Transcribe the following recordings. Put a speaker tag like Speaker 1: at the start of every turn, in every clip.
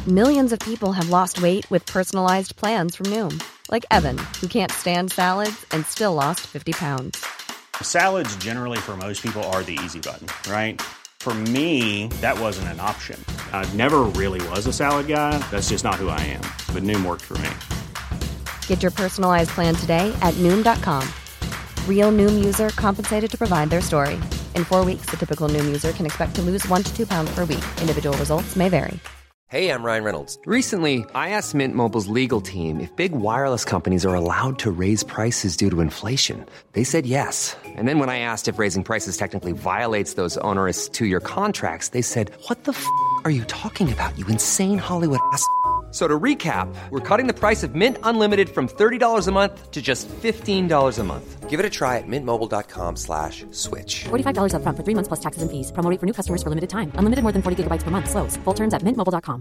Speaker 1: Millions of people have lost weight with personalized plans from Noom. Like Evan, who can't stand salads and still lost 50 pounds.
Speaker 2: Salads generally for most people are the easy button, right? For me, that wasn't an option. I never really was a salad guy. That's just not who I am. But Noom worked for me.
Speaker 1: Get your personalized plan today at Noom.com. Real Noom user compensated to provide their story. In 4 weeks, the typical Noom user can expect to lose 1 to 2 pounds per week. Individual results may vary.
Speaker 3: Hey, I'm Ryan Reynolds. Recently, I asked Mint Mobile's legal team if big wireless companies are allowed to raise prices due to inflation. They said yes. And then when I asked if raising prices technically violates those onerous two-year contracts, they said, "What the f*** are you talking about, you insane Hollywood ass?" So to recap, we're cutting the price of Mint Unlimited from $30 a month to just $15 a month. Give it a try at mintmobile.com/switch.
Speaker 4: $45 up front for 3 months plus taxes and fees. Promo rate for new customers for limited time. Unlimited more than 40 gigabytes per month. Slows full terms at mintmobile.com.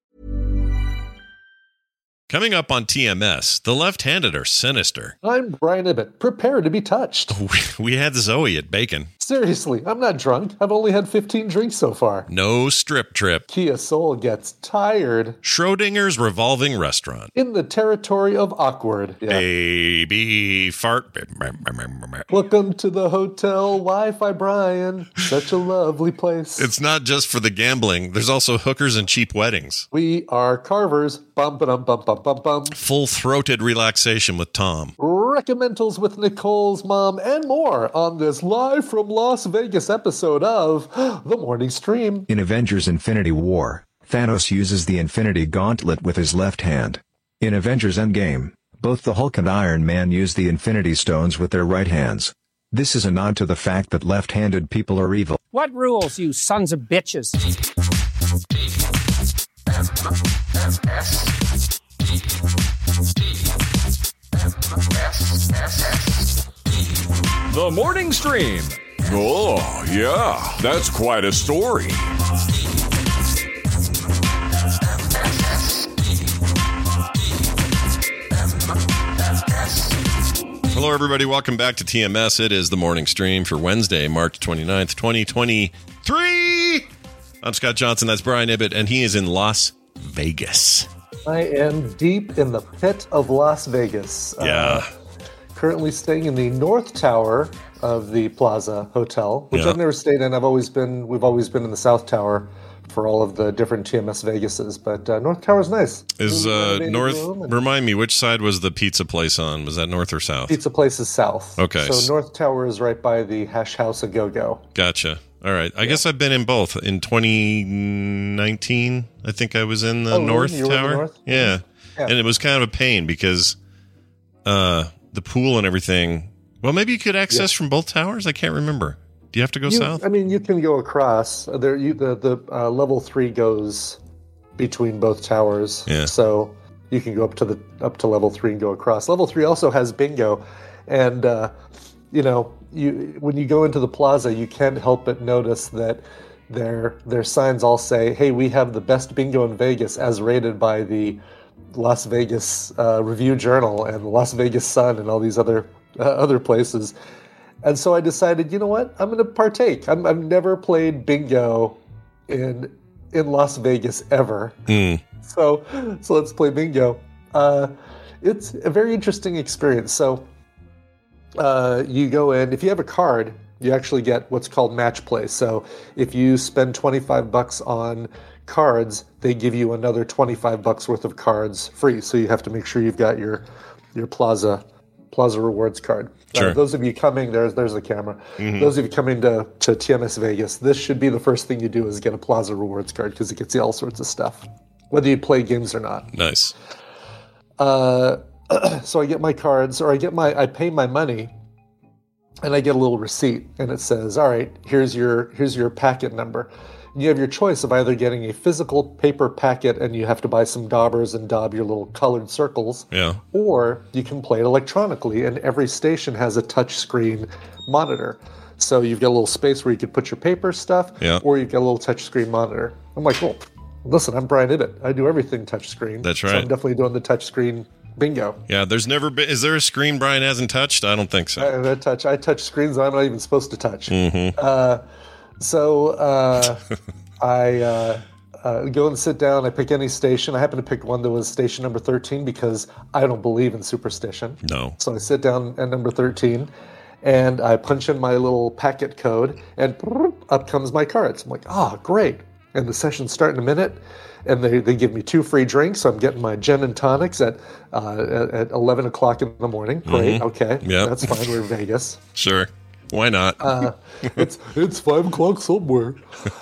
Speaker 5: Coming up on TMS, the left-handed are sinister.
Speaker 6: I'm Brian Ibbett. Prepare to be touched.
Speaker 5: We had Zoe at Bacon.
Speaker 6: Seriously, I'm not drunk. I've only had 15 drinks so far.
Speaker 5: No strip trip.
Speaker 6: Kia Soul gets tired.
Speaker 5: Schrodinger's revolving restaurant.
Speaker 6: In the territory of awkward. Yeah.
Speaker 5: Baby fart.
Speaker 6: Welcome to the hotel Wi-Fi, Brian. Such a lovely place.
Speaker 5: It's not just for the gambling. There's also hookers and cheap weddings.
Speaker 6: We are carvers. Bum, ba-dum, bum, bum, bum, bum.
Speaker 5: Full-throated relaxation with Tom.
Speaker 6: Recommendals with Nicole's mom and more on this live from Las Vegas episode of The Morning Stream.
Speaker 7: In Avengers Infinity War, Thanos uses the Infinity Gauntlet with his left hand. In Avengers Endgame, both the Hulk and Iron Man use the Infinity Stones with their right hands. This is a nod to the fact that left-handed people are evil.
Speaker 8: What rules, you sons of bitches?
Speaker 9: The Morning Stream. Oh, yeah, that's quite a story.
Speaker 5: Hello, everybody. Welcome back to TMS. It is the morning stream for Wednesday, March 29th, 2023. I'm Scott Johnson. That's Brian Ibbett, and he is in Las Vegas.
Speaker 6: I am deep in the pit of Las Vegas.
Speaker 5: Yeah.
Speaker 6: Currently staying in the North Tower of the Plaza Hotel, which I've never stayed in. We've always been in the South Tower for all of the different TMS Vegases, but North Tower's nice.
Speaker 5: Is North, remind me, which side was the pizza place on? Was that North or South?
Speaker 6: Pizza place is South.
Speaker 5: Okay.
Speaker 6: So North Tower is right by the Hash House A Go-Go.
Speaker 5: Gotcha. All right. I guess I've been in both. In 2019, I think I was in the North Tower.
Speaker 6: In the North?
Speaker 5: Yeah. And it was kind of a pain because the pool and everything. Well, maybe you could access from both towers. I can't remember. Do you have to go south?
Speaker 6: I mean, you can go across. The level 3 goes between both towers.
Speaker 5: Yeah.
Speaker 6: So you can go up to level 3 and go across. Level 3 also has bingo, and when you go into the plaza, you can't help but notice that their signs all say, "Hey, we have the best bingo in Vegas, as rated by the Las Vegas Review Journal and the Las Vegas Sun and all these other places." And so I decided, you know what? I'm going to partake. I've never played bingo in Las Vegas ever. So let's play bingo. It's a very interesting experience. So you go in. If you have a card, you actually get what's called match play. So if you spend $25 on cards, they give you another $25 worth of cards free. So you have to make sure you've got your Plaza Rewards card.
Speaker 5: Sure.
Speaker 6: Those of you coming, there's the camera. Mm-hmm. Those of you coming to TMS Vegas, this should be the first thing you do is get a Plaza Rewards card because it gets you all sorts of stuff, whether you play games or not.
Speaker 5: Nice.
Speaker 6: So I get my cards, or I pay my money, and I get a little receipt, and it says, "All right, here's your packet number." And you have your choice of either getting a physical paper packet and you have to buy some daubers and daub your little colored circles, or you can play it electronically, and every station has a touch screen monitor. So you've got a little space where you could put your paper stuff, or you've got a little touch screen monitor. I'm like, well, listen, I'm Brian Ibbett. I do everything touch screen.
Speaker 5: That's right.
Speaker 6: So I'm definitely doing the touch screen bingo.
Speaker 5: Yeah, there's never been. Is there a screen Brian hasn't touched? I don't think so.
Speaker 6: I touch screens I'm not even supposed to touch.
Speaker 5: Mm-hmm.
Speaker 6: So I go and sit down. I pick any station. I happen to pick one that was station number 13 because I don't believe in superstition.
Speaker 5: No.
Speaker 6: So I sit down at number 13, and I punch in my little packet code, and up comes my cards. I'm like, great. And the session's starting in a minute, and they give me 2 free drinks. So I'm getting my gin and tonics at 11 o'clock in the morning. Great, okay, that's fine. We're in Vegas.
Speaker 5: Sure. Why not?
Speaker 6: It's 5 o'clock somewhere.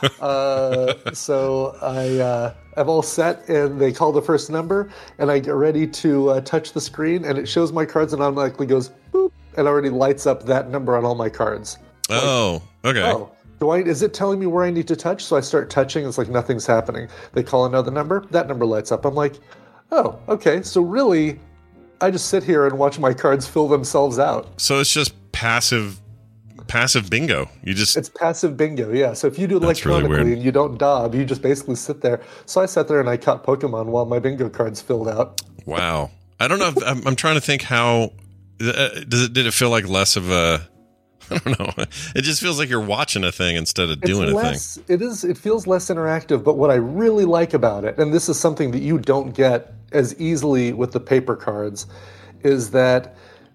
Speaker 6: So I'm all set, and they call the first number, and I get ready to touch the screen, and it shows my cards, and automatically goes boop, and already lights up that number on all my cards.
Speaker 5: Okay.
Speaker 6: Is it telling me where I need to touch? So I start touching. It's like nothing's happening. They call another number. That number lights up. I'm like, oh, okay. So really, I just sit here and watch my cards fill themselves out.
Speaker 5: So it's just passive bingo. It's
Speaker 6: passive bingo, yeah. So if you do it electronically
Speaker 5: really
Speaker 6: and you don't daub, you just basically sit there. So I sat there and I caught Pokemon while my bingo cards filled out.
Speaker 5: Wow. I don't know. I'm trying to think how did it feel like less of a? I don't know. It just feels like you're watching a thing instead of doing a thing. It feels less interactive. But what I really like about it, and this is something that you don't get as easily with the paper cards, is that.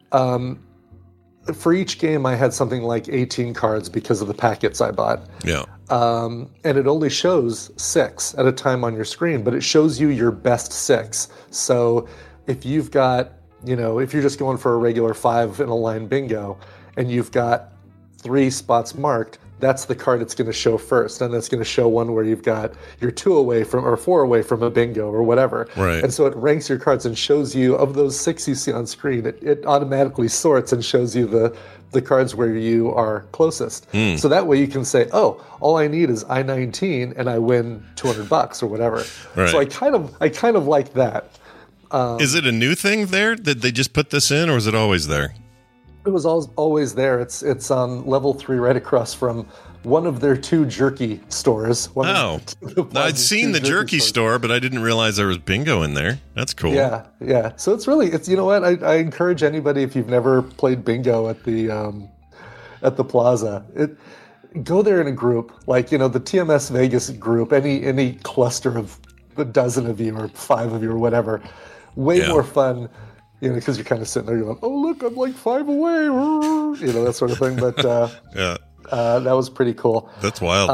Speaker 5: For each game, I had something like 18 cards because of the packets I bought. Yeah.
Speaker 6: And it only shows 6 at a time on your screen, but it shows you your best 6. So if you've got, if you're just going for a regular 5 in a line bingo, and you've got 3 spots marked, that's the card it's going to show first. And that's going to show one where you've got you're 2 away from or 4 away from a bingo or whatever.
Speaker 5: Right.
Speaker 6: And so it ranks your cards and shows you, of those 6 you see on screen, it automatically sorts and shows you the cards where you are closest. So that way you can say, oh, all I need is I-19 and I win $200 or whatever.
Speaker 5: Right.
Speaker 6: So I kind of like that.
Speaker 5: Is it a new thing there? Did they just put this in, or is it always there?
Speaker 6: It was always there. It's on level 3 right across from one of their 2 jerky stores.
Speaker 5: I'd seen the jerky store, but I didn't realize there was bingo in there. That's cool.
Speaker 6: Yeah. So it's you know what? I encourage anybody, if you've never played bingo at the plaza, go there in a group, like the TMS Vegas group, any cluster of a dozen of you or 5 of you or whatever. Way more fun. Because you're kind of sitting there going, oh, look, I'm like 5 away, that sort of thing. But that was pretty cool.
Speaker 5: That's wild.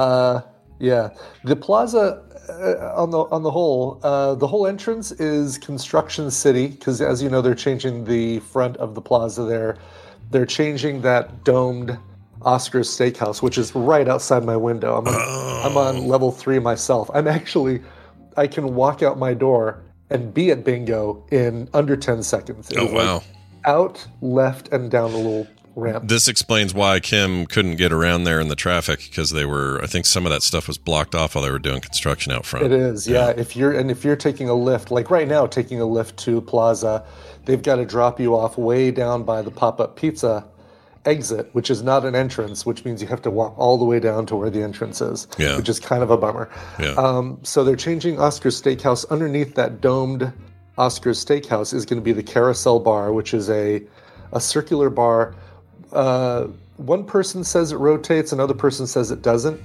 Speaker 6: The plaza, on the whole entrance is Construction City, because as you know, they're changing the front of the plaza there. They're changing that domed Oscar's Steakhouse, which is right outside my window. I'm on level 3 myself. I can walk out my door and be at bingo in under 10 seconds. It was
Speaker 5: wow.
Speaker 6: Out, left, and down a little ramp.
Speaker 5: This explains why Kim couldn't get around there in the traffic, because I think some of that stuff was blocked off while they were doing construction out front.
Speaker 6: It is, yeah. If you're taking a lift, like right now, taking a lift to Plaza, they've got to drop you off way down by the pop-up pizza exit, which is not an entrance, which means you have to walk all the way down to where the entrance is, which is kind of a bummer.
Speaker 5: Yeah.
Speaker 6: So they're changing Oscar's Steakhouse. Underneath that domed Oscar's Steakhouse is going to be the Carousel Bar, which is a circular bar. One person says it rotates, another person says it doesn't.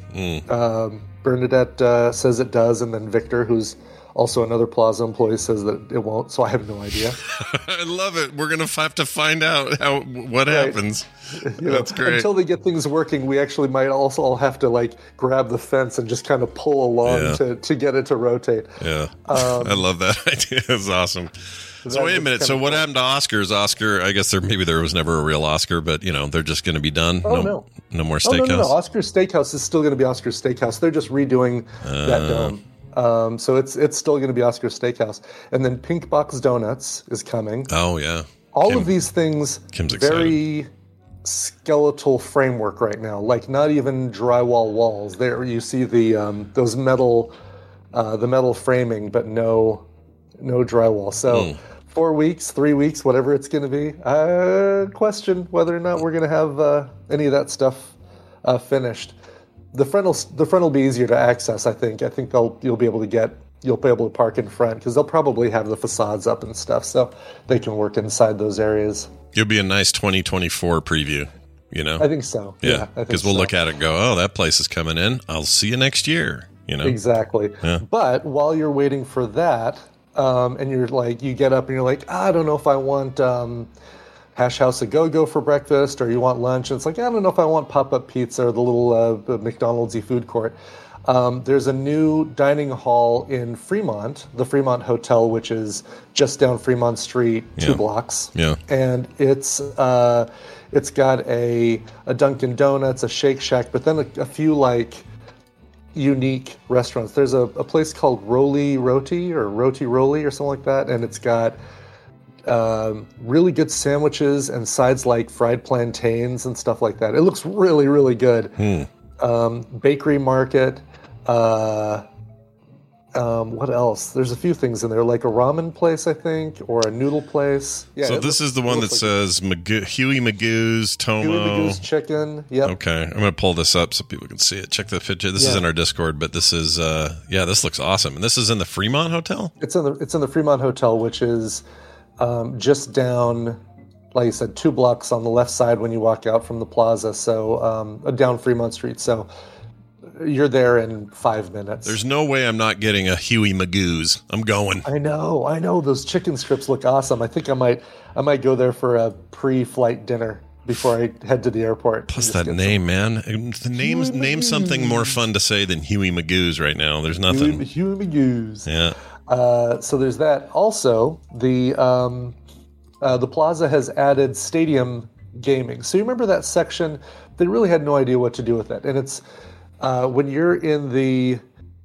Speaker 6: Bernadette says it does, and then Victor, who's also another Plaza employee, says that it won't, so I have no idea.
Speaker 5: I love it. We're going to have to find out what happens. That's great.
Speaker 6: Until they get things working, we actually might also all have to grab the fence and just kind of pull along to get it to rotate.
Speaker 5: Yeah. I love that idea. It's awesome. So wait a minute. So what happened to Oscar's? Oscar, I guess there was never a real Oscar, but they're just going to be done.
Speaker 6: No
Speaker 5: more steakhouse.
Speaker 6: No. Oscar's Steakhouse is still going to be Oscar's Steakhouse. They're just redoing that dome. So it's still going to be Oscar's Steakhouse. And then Pink Box Donuts is coming.
Speaker 5: Oh, yeah.
Speaker 6: All of these things,
Speaker 5: Kim's
Speaker 6: very
Speaker 5: excited.
Speaker 6: Skeletal framework right now. Like not even drywall walls. There you see the those metal, the metal framing, but no drywall. So 4 weeks, 3 weeks, whatever it's going to be. I question whether or not we're going to have any of that stuff finished. The front will be easier to access, I think. I think you'll be able to park in front, because they'll probably have the facades up and stuff, so they can work inside those areas.
Speaker 5: It'll be a nice 2024 preview,
Speaker 6: I think so.
Speaker 5: Yeah, because we'll look at it and go, oh, that place is coming in. I'll see you next year. you know?
Speaker 6: Exactly.
Speaker 5: Yeah.
Speaker 6: But while you're waiting for that, and you're like, you get up and you're like, I don't know if I want Hash House A Go-Go for breakfast, or you want lunch. And it's like, I don't know if I want pop-up pizza or the little McDonald's-y food court. There's a new dining hall in Fremont, the Fremont Hotel, which is just down Fremont Street, 2 blocks.
Speaker 5: Yeah.
Speaker 6: And it's got a Dunkin' Donuts, a Shake Shack, but then a few like unique restaurants. There's a place called Roli Roti or Roti Roli or something like that, and it's got really good sandwiches and sides like fried plantains and stuff like that. It looks really, really good. Bakery market. What else? There's a few things in there, like a ramen place, I think, or a noodle place. Yeah.
Speaker 5: So this is the one that says Huey Magoo's Tomo.
Speaker 6: Huey Magoo's Chicken. Yep.
Speaker 5: Okay, I'm going to pull this up so people can see it. Check the picture. This is in our Discord, but this is this looks awesome. And this is in the Fremont Hotel?
Speaker 6: It's in the Fremont Hotel, which is just down, like I said, 2 blocks on the left side when you walk out from the plaza. So down Fremont Street. So you're there in 5 minutes.
Speaker 5: There's no way I'm not getting a Huey Magoo's. I'm going.
Speaker 6: I know. Those chicken strips look awesome. I think I might go there for a pre-flight dinner before I head to the airport.
Speaker 5: Plus that name, man. The name something more fun to say than Huey Magoo's right now. There's nothing.
Speaker 6: Huey Magoo's.
Speaker 5: Yeah.
Speaker 6: So there's that. Also, the plaza has added stadium gaming. So you remember that section? They really had no idea what to do with it, and it's. When you're in the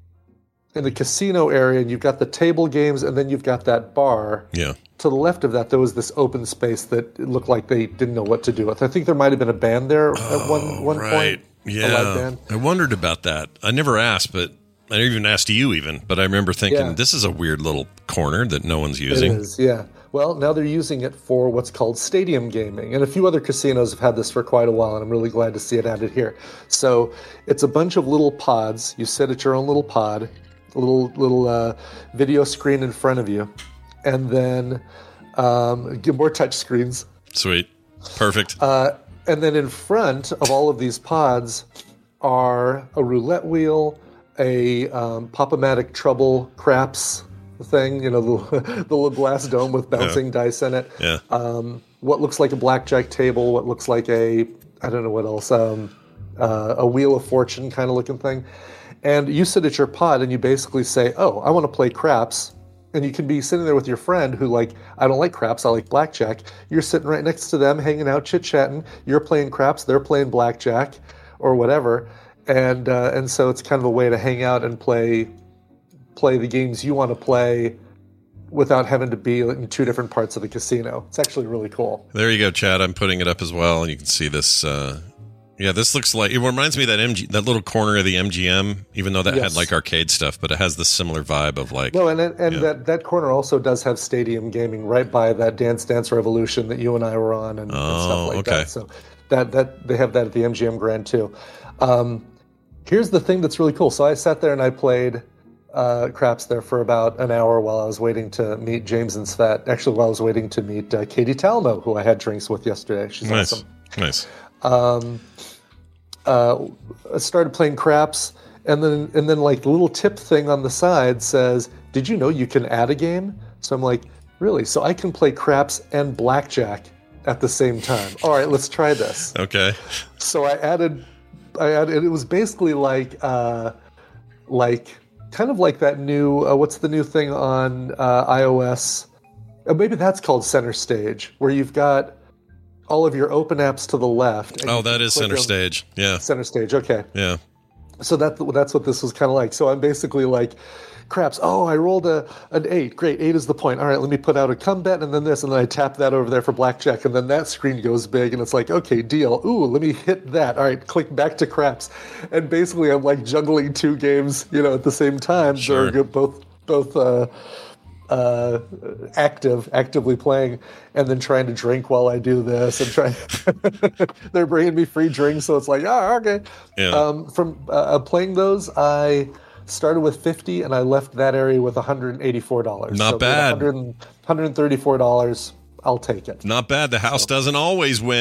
Speaker 6: casino area, and you've got the table games, and then you've got that bar.
Speaker 5: Yeah.
Speaker 6: To the left of that, there was this open space that it looked like they didn't know what to do with. I think there might have been a band there at one point.
Speaker 5: Yeah.
Speaker 6: A live band.
Speaker 5: I wondered about that. I never asked, but I even asked you even. But I remember thinking, this is a weird little corner that no one's using.
Speaker 6: It is, yeah. Well, now they're using it for what's called stadium gaming. And a few other casinos have had this for quite a while, and I'm really glad to see it added here. So it's a bunch of little pods. You sit at your own little pod, a little video screen in front of you, and then get more touch screens.
Speaker 5: Sweet. Perfect.
Speaker 6: And then in front of all of these pods are a roulette wheel, a Pop-O-Matic Trouble craps thing, the little glass dome with bouncing dice in it.
Speaker 5: Yeah.
Speaker 6: What looks like a blackjack table, what looks like I don't know what else, a Wheel of Fortune kind of looking thing. And you sit at your pod and you basically say, oh, I want to play craps. And you can be sitting there with your friend who I don't like craps, I like blackjack. You're sitting right next to them, hanging out, chit-chatting. You're playing craps, they're playing blackjack or whatever. And so it's kind of a way to hang out and play the games you want to play without having to be in 2 different parts of the casino. It's actually really cool.
Speaker 5: There you go, Chad. I'm putting it up as well, and you can see this. This looks like it reminds me of that little corner of the MGM, even though that had like arcade stuff, but it has this similar vibe of like.
Speaker 6: No, and that corner also does have stadium gaming right by that Dance Dance Revolution that you and I were on and stuff like that. So that they have that at the MGM Grand too. Here's the thing that's really cool. So I sat there and I played craps there for about an hour while I was waiting to meet James and Svet. Actually, while I was waiting to meet Katie Talmo, who I had drinks with yesterday. She's awesome.
Speaker 5: Nice.
Speaker 6: I started playing craps, and then like the little tip thing on the side says, "Did you know you can add a game?" So I'm like, really? So I can play craps and blackjack at the same time. All right, let's try this.
Speaker 5: Okay.
Speaker 6: So I added. It was basically like kind of like that new, what's the new thing on iOS? Maybe that's called Center Stage, where you've got all of your open apps to the left.
Speaker 5: Oh, that is Center Stage. Yeah.
Speaker 6: Center Stage, okay.
Speaker 5: Yeah.
Speaker 6: So that's what this was kind of like. So I'm basically like, craps, oh, I rolled an 8. Great, 8 is the point. All right, let me put out a come bet and then this, and then I tap that over there for blackjack, and then that screen goes big, and it's like, okay, deal. Ooh, let me hit that. All right, click back to craps. And basically I'm like juggling 2 games, at the same time.
Speaker 5: Sure.
Speaker 6: They're both actively playing, and then trying to drink while I do this, and they're bringing me free drinks, so it's like, okay.
Speaker 5: Yeah.
Speaker 6: From playing those, I started with $50, and I left that area with $184.
Speaker 5: Not bad.
Speaker 6: $134. I'll take it.
Speaker 5: Not bad. The house doesn't always win.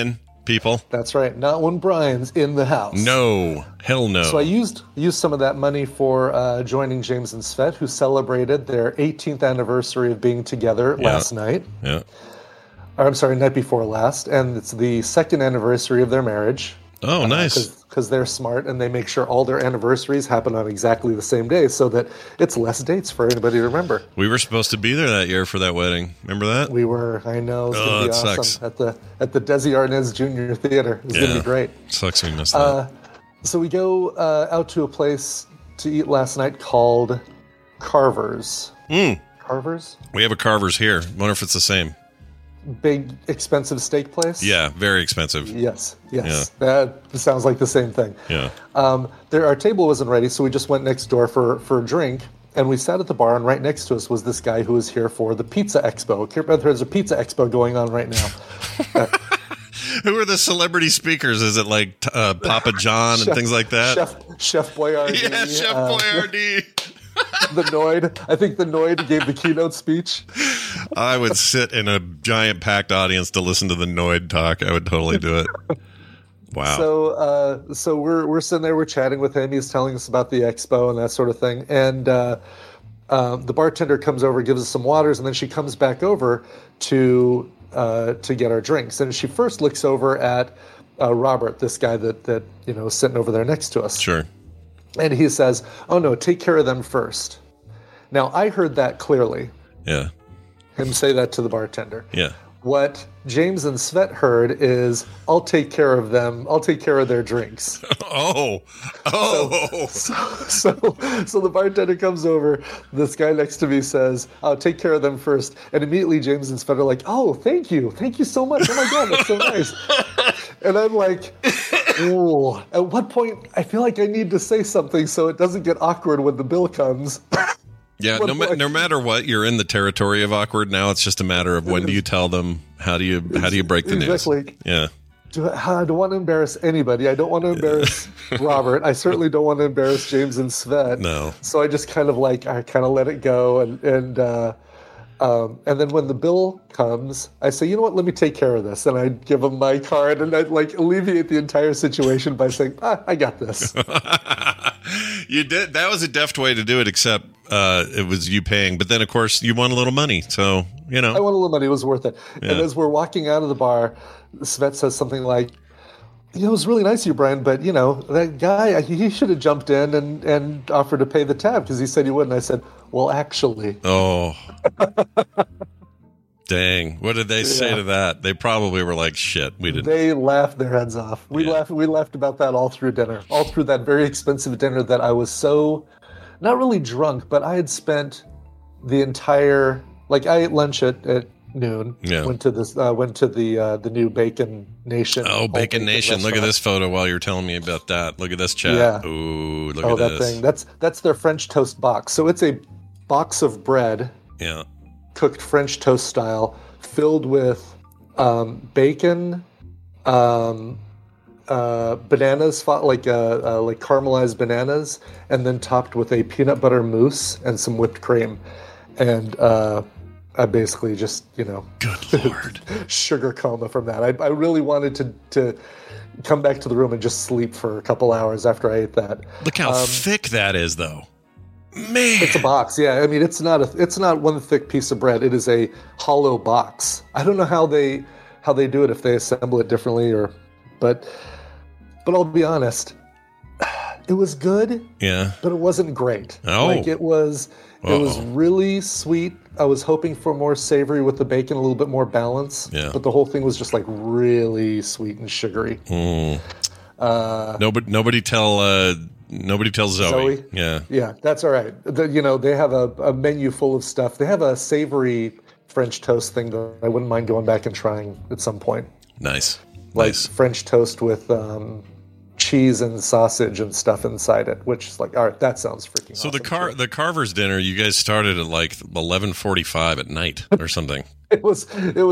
Speaker 5: people.
Speaker 6: That's right. Not when Brian's in the house.
Speaker 5: No. Hell no.
Speaker 6: So I used some of that money for joining James and Svet, who celebrated their 18th anniversary of being together last night.
Speaker 5: Yeah.
Speaker 6: Or, I'm sorry, night before last. And it's the second anniversary of their marriage.
Speaker 5: Oh, nice.
Speaker 6: Because they're smart and they make sure all their anniversaries happen on exactly the same day so that it's less dates for anybody to remember.
Speaker 5: We were supposed to be there that year for that wedding. Remember that?
Speaker 6: We were. I know. It's going to be awesome.
Speaker 5: Sucks.
Speaker 6: At the Desi Arnaz Jr. Theater. It's going to be great.
Speaker 5: Sucks we missed that.
Speaker 6: So we go out to a place to eat last night called Carver's. Carver's?
Speaker 5: We have a Carver's here. Wonder if it's the same.
Speaker 6: Big, expensive steak place?
Speaker 5: Yeah, very expensive.
Speaker 6: Yes.
Speaker 5: Yeah.
Speaker 6: That sounds like the same thing.
Speaker 5: Yeah.
Speaker 6: Our table wasn't ready, so we just went next door for a drink, and we sat at the bar, and right next to us was this guy who was here for the Pizza Expo. There's a Pizza Expo going on right now.
Speaker 5: Who are the celebrity speakers? Is it like Papa John and things like that?
Speaker 6: Chef Boyardee.
Speaker 5: Yeah, Chef Boyardee.
Speaker 6: The Noid. I think the Noid gave the keynote speech.
Speaker 5: I would sit in a giant packed audience to listen to the Noid talk. I would totally do it. Wow.
Speaker 6: So we're sitting there, we're chatting with him. He's telling us about the expo and that sort of thing. And the bartender comes over, gives us some waters, and then she comes back over to get our drinks. And she first looks over at Robert, this guy that is sitting over there next to us.
Speaker 5: Sure.
Speaker 6: And he says, "Oh no, take care of them first." Now I heard that clearly.
Speaker 5: Yeah.
Speaker 6: Him say that to the bartender.
Speaker 5: Yeah.
Speaker 6: What James and Svet heard is, "I'll take care of them. I'll take care of their drinks."
Speaker 5: Oh.
Speaker 6: So the bartender comes over. This guy next to me says, "I'll take care of them first." And immediately James and Svet are like, "Oh, thank you so much. Oh my God, that's so nice." And I'm like, ooh. At what point I feel like I need to say something so it doesn't get awkward when the bill comes.
Speaker 5: Yeah, no matter what, you're in the territory of awkward. Now it's just a matter of when do you tell them? How do you break the news?
Speaker 6: Exactly.
Speaker 5: Yeah.
Speaker 6: I don't want to embarrass anybody. I don't want to embarrass Robert. I certainly don't want to embarrass James and Svet.
Speaker 5: No.
Speaker 6: So I just kind of let it go, and then when the bill comes, I say, "You know what? Let me take care of this." And I give him my card, and I alleviate the entire situation by saying, "I got this."
Speaker 5: You did. That was a deft way to do it, except it was you paying. But then, of course, you won a little money. So,
Speaker 6: I won a little money. It was worth it.
Speaker 5: Yeah.
Speaker 6: And as we're walking out of the bar, Svet says something like, "It was really nice of you, Brian, but, that guy, he should have jumped in and offered to pay the tab because he said he would." And I said, "Well, actually."
Speaker 5: Oh. Dang. What did they say to that? They probably were like, shit, we didn't.
Speaker 6: They laughed their heads off. We laughed about that all through dinner, all through that very expensive dinner that I was so, not really drunk, but I had spent the entire, I ate lunch at noon.
Speaker 5: Yeah.
Speaker 6: Went to the new Bacon Nation.
Speaker 5: Oh, Bacon Nation.
Speaker 6: restaurant.
Speaker 5: Look at this photo while you're telling me about that. Look at this chat.
Speaker 6: Yeah.
Speaker 5: Ooh, look
Speaker 6: at
Speaker 5: that
Speaker 6: thing. That's their French toast box. So it's a box of bread.
Speaker 5: Yeah.
Speaker 6: Cooked French toast style, filled with bacon, bananas, like caramelized bananas, and then topped with a peanut butter mousse and some whipped cream. And I basically just,
Speaker 5: Good Lord.
Speaker 6: sugar coma from that. I really wanted to come back to the room and just sleep for a couple hours after I ate that.
Speaker 5: Look how thick that is, though. Man,
Speaker 6: it's a box. Yeah, I mean, it's not one thick piece of bread. It is a hollow box. I don't know how they do it, if they assemble it differently but I'll be honest, it was good.
Speaker 5: Yeah,
Speaker 6: but it wasn't great.
Speaker 5: Oh,
Speaker 6: it was really sweet. I was hoping for more savory with the bacon, a little bit more balance.
Speaker 5: Yeah,
Speaker 6: but the whole thing was just really sweet and sugary.
Speaker 5: Nobody tells Zoe.
Speaker 6: Yeah, that's all right. They have a menu full of stuff. They have a savory French toast thing that I wouldn't mind going back and trying at some point.
Speaker 5: Nice.
Speaker 6: French toast with cheese and sausage and stuff inside it, which is all right, that sounds freaking awesome.
Speaker 5: So the Carver's dinner, you guys started at 11:45 at night or something.
Speaker 6: It was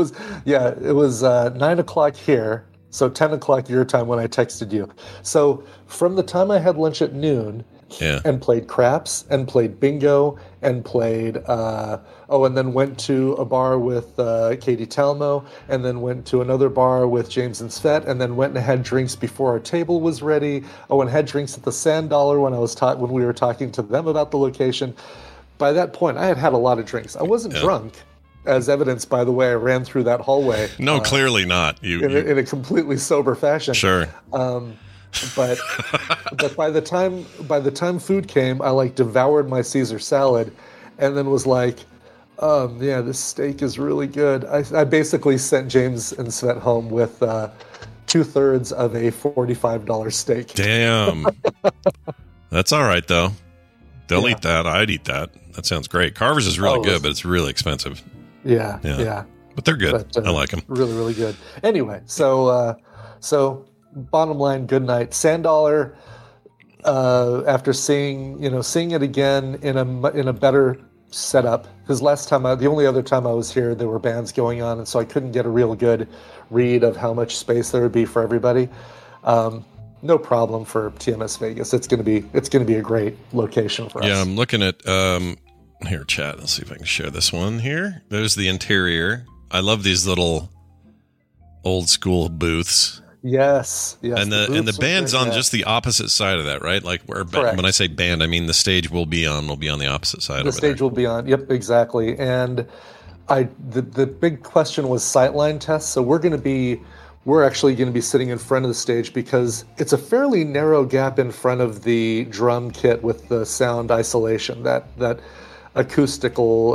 Speaker 6: 9 o'clock here. So 10 o'clock your time when I texted you. So from the time I had lunch at noon and played craps and played bingo and played. And then went to a bar with Katie Talmo, and then went to another bar with James and Svet, and then went and had drinks before our table was ready. And had drinks at the Sand Dollar when we were talking to them about the location. By that point, I had a lot of drinks. I wasn't drunk, as evidenced by the way I ran through that hallway.
Speaker 5: No, clearly not.
Speaker 6: In a completely sober fashion.
Speaker 5: Sure.
Speaker 6: But by the time food came, I devoured my Caesar salad, and then was like, this steak is really good. I basically sent James and Svet home with 2/3 of a $45 steak.
Speaker 5: Damn. That's all right though. They'll eat that. I'd eat that. That sounds great. Carver's is really good, but it's really expensive.
Speaker 6: Yeah.
Speaker 5: But they're good. I like them.
Speaker 6: Really, really good. Anyway, so bottom line, good night. Sand Dollar. After seeing it again in a better setup, because the only other time I was here, there were bands going on, and so I couldn't get a real good read of how much space there would be for everybody. No problem for TMS Vegas. It's going to be a great location for us.
Speaker 5: Yeah, I'm looking at here, chat. Let's see if I can share this one here. There's the interior. I love these little old school booths.
Speaker 6: Yes.
Speaker 5: And the band's on just the opposite side of that, right? When I say band, I mean the stage will be on the opposite side.
Speaker 6: The stage will be on. Yep, exactly. And the big question was sightline tests. So we're actually going to be sitting in front of the stage because it's a fairly narrow gap in front of the drum kit with the sound isolation, that acoustic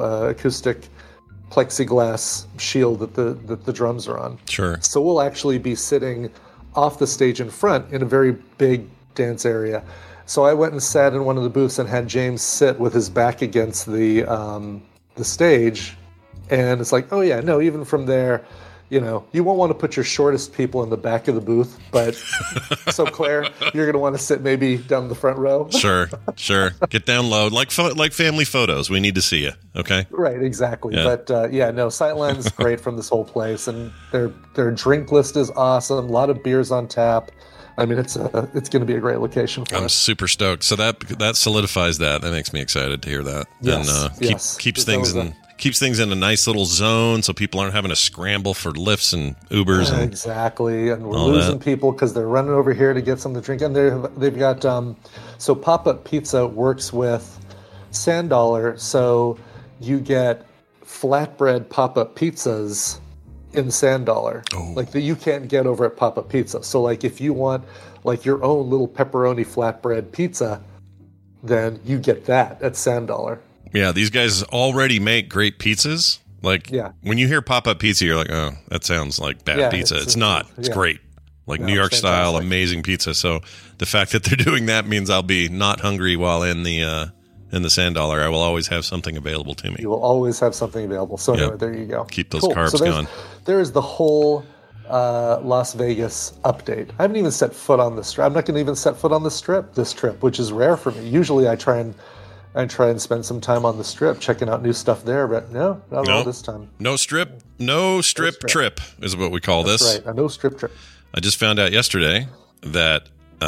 Speaker 6: plexiglass shield that the drums are on.
Speaker 5: Sure.
Speaker 6: So we'll actually be sitting off the stage in front in a very big dance area. So I went and sat in one of the booths and had James sit with his back against the stage, and it's like, oh yeah, no, even from there, you won't want to put your shortest people in the back of the booth, but so Claire, you're going to want to sit maybe down the front row.
Speaker 5: Sure. Get down low, like family photos. We need to see you. Okay.
Speaker 6: Right. Exactly.
Speaker 5: Yeah.
Speaker 6: But Sightline's great from this whole place, and their drink list is awesome. A lot of beers on tap. I mean, it's going to be a great location for us.
Speaker 5: I'm super stoked. So that solidifies that. That makes me excited to hear that.
Speaker 6: Yes,
Speaker 5: and keeps things in a nice little zone, so people aren't having to scramble for lifts and Ubers.
Speaker 6: Exactly, and we're losing people because they're running over here to get something to drink. And they've got so Pop-Up Pizza works with Sand Dollar, so you get flatbread pop-up pizzas in Sand Dollar, that you can't get over at Pop-Up Pizza. So if you want your own little pepperoni flatbread pizza, then you get that at Sand Dollar.
Speaker 5: Yeah, these guys already make great pizzas. When you hear Pop-Up Pizza, you're like, oh, that sounds like bad pizza. It's not. It's great. New York style, amazing pizza. So the fact that they're doing that means I'll be not hungry while in the Sand Dollar. I will always have something available to me.
Speaker 6: You will always have something available. So anyway, there you go.
Speaker 5: Keep those carbs going.
Speaker 6: There is the whole Las Vegas update. I haven't even set foot on the Strip. I'm not going to even set foot on the Strip this trip, which is rare for me. Usually I try and spend some time on the Strip, checking out new stuff there, but not all this time.
Speaker 5: No strip trip is what we call this.
Speaker 6: That's right, a no strip trip.
Speaker 5: I just found out yesterday that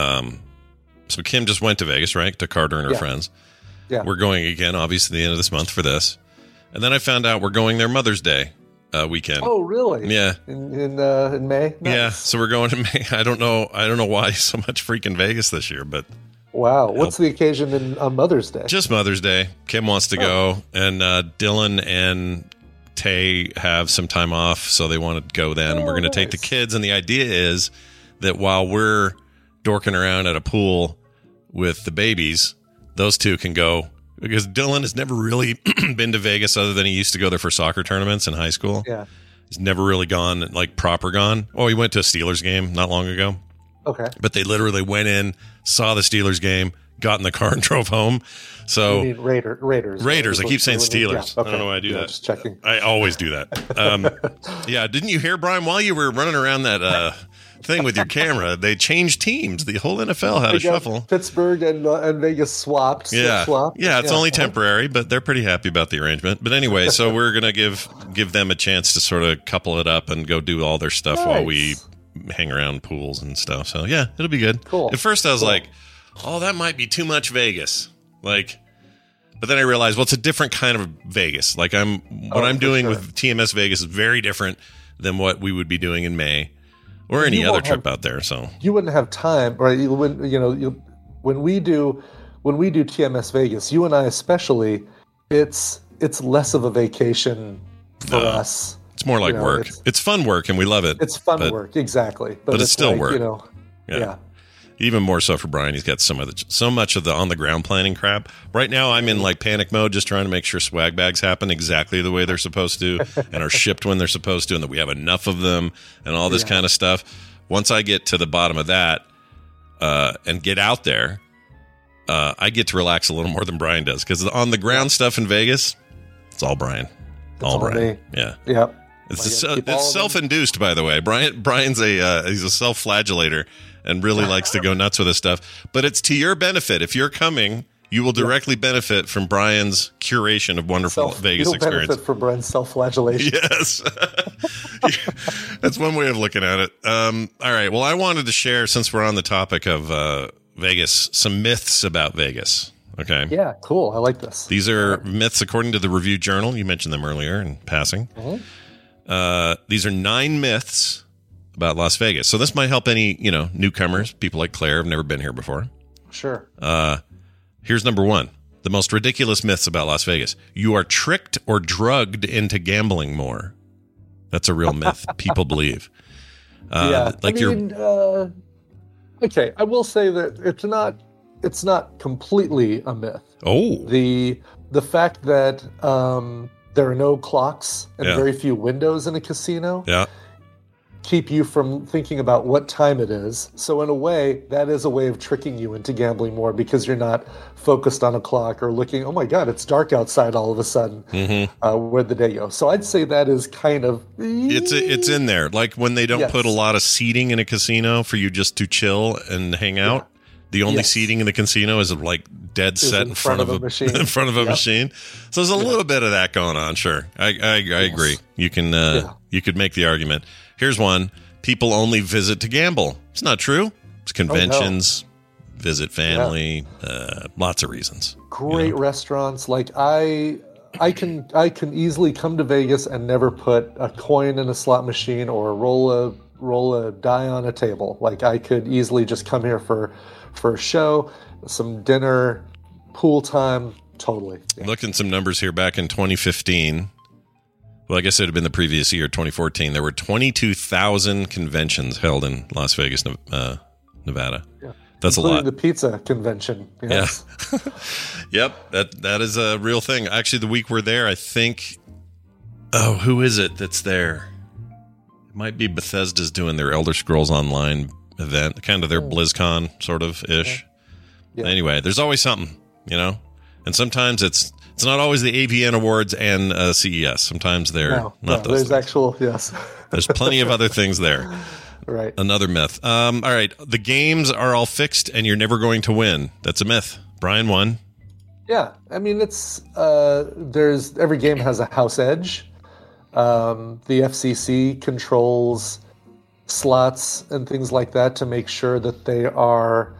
Speaker 5: so Kim just went to Vegas, right, to Carter and her friends.
Speaker 6: Yeah.
Speaker 5: We're going again, obviously, the end of this month for this. And then I found out we're going their Mother's Day weekend.
Speaker 6: Oh, really?
Speaker 5: Yeah.
Speaker 6: In May? Nice.
Speaker 5: Yeah, so we're going in May. I don't know why so much freaking Vegas this year, but
Speaker 6: wow. What's the occasion on Mother's Day?
Speaker 5: Just Mother's Day. Kim wants to go, and Dylan and Tay have some time off, so they want to go then. And we're going to take the kids, and the idea is that while we're dorking around at a pool with the babies, those two can go, because Dylan has never really been to Vegas other than he used to go there for soccer tournaments in high school.
Speaker 6: Yeah.
Speaker 5: He's never really gone, proper gone. Oh, he went to a Steelers game not long ago.
Speaker 6: Okay.
Speaker 5: But they literally went in, saw the Steelers game, got in the car and drove home. So
Speaker 6: you mean Raiders.
Speaker 5: Raiders. I keep saying Steelers.
Speaker 6: Yeah, okay.
Speaker 5: I don't know why I do that.
Speaker 6: Just checking.
Speaker 5: I always do that. Yeah. Didn't you hear, Brian, while you were running around that thing with your camera, they changed teams. The whole NFL had a shuffle.
Speaker 6: Pittsburgh and Vegas swapped.
Speaker 5: Yeah.
Speaker 6: Swapped.
Speaker 5: Yeah. It's only temporary, but they're pretty happy about the arrangement. But anyway, so we're going to give them a chance to sort of couple it up and go do all their stuff while we hang around pools and stuff. So yeah, it'll be good.
Speaker 6: Cool.
Speaker 5: At first I was like, oh, that might be too much Vegas. But But then I realized, well, it's a different kind of Vegas. Like what I'm doing with TMS Vegas is very different than what we would be doing in May or any other trip out there. So
Speaker 6: you wouldn't have time, right? When we do TMS Vegas, you and I especially, it's less of a vacation for us.
Speaker 5: It's more like work. It's fun work, and we love it.
Speaker 6: It's fun work, exactly.
Speaker 5: But it's still
Speaker 6: like,
Speaker 5: work.
Speaker 6: Yeah.
Speaker 5: Even more so for Brian. He's got so much of the on the ground planning crap. Right now, I'm in like panic mode, just trying to make sure swag bags happen exactly the way they're supposed to, and are shipped when they're supposed to, and that we have enough of them, and all this kind of stuff. Once I get to the bottom of that and get out there, I get to relax a little more than Brian does, because on the ground stuff in Vegas, it's all Brian. All Brian. Yeah.
Speaker 6: Yep.
Speaker 5: It's self-induced, by the way. Brian's he's a self-flagellator and really likes to go nuts with this stuff. But it's to your benefit. If you're coming, you will directly benefit from Brian's curation of wonderful Vegas experience.
Speaker 6: Benefit from Brian's self-flagellation.
Speaker 5: Yes. That's one way of looking at it. All right. Well, I wanted to share, since we're on the topic of Vegas, some myths about Vegas. Okay.
Speaker 6: Yeah, cool. I like this.
Speaker 5: These are myths according to the Review Journal. You mentioned them earlier in passing. Mm-hmm. These are 9 myths about Las Vegas. So this might help any, newcomers. People like Claire have never been here before.
Speaker 6: Sure.
Speaker 5: Here's number 1. The most ridiculous myths about Las Vegas. You are tricked or drugged into gambling more. That's a real myth. People believe.
Speaker 6: Okay, I will say that it's not completely a myth.
Speaker 5: Oh.
Speaker 6: The fact that there are no clocks and very few windows in a casino keep you from thinking about what time it is. So in a way, that is a way of tricking you into gambling more, because you're not focused on a clock or looking, oh my God, it's dark outside all of a sudden. Where'd the day go? So I'd say that is kind of...
Speaker 5: It's in there. Like when they don't put a lot of seating in a casino for you just to chill and hang out. The only seating in the casino is like dead set in front of a machine. In front of a machine. So there's a little bit of that going on. Sure, I agree. You can you could make the argument. Here's one: people only visit to gamble. It's not true. It's conventions, visit family, lots of reasons.
Speaker 6: Great restaurants. Like I can easily come to Vegas and never put a coin in a slot machine or roll a die on a table. Like I could easily just come here for a show, some dinner, pool time, totally. Yeah.
Speaker 5: Looking some numbers here back in 2015. Well, I guess it would have been the previous year, 2014. There were 22,000 conventions held in Las Vegas, Nevada. Yeah. That's
Speaker 6: including
Speaker 5: a lot.
Speaker 6: The pizza convention. Yes.
Speaker 5: Yeah. Yep. That is a real thing. Actually, the week we're there, I think, who is it that's there? It might be Bethesda's doing their Elder Scrolls Online event, kind of their BlizzCon sort of ish. Yeah. Anyway, there's always something, and sometimes it's not always the AVN Awards and CES. Sometimes they're not those.
Speaker 6: There's
Speaker 5: things.
Speaker 6: actual
Speaker 5: There's plenty of other things there.
Speaker 6: Right.
Speaker 5: Another myth. All right, the games are all fixed and you're never going to win. That's a myth. Brian won.
Speaker 6: Yeah, I mean it's every game has a house edge. The FCC controls slots and things like that to make sure that they are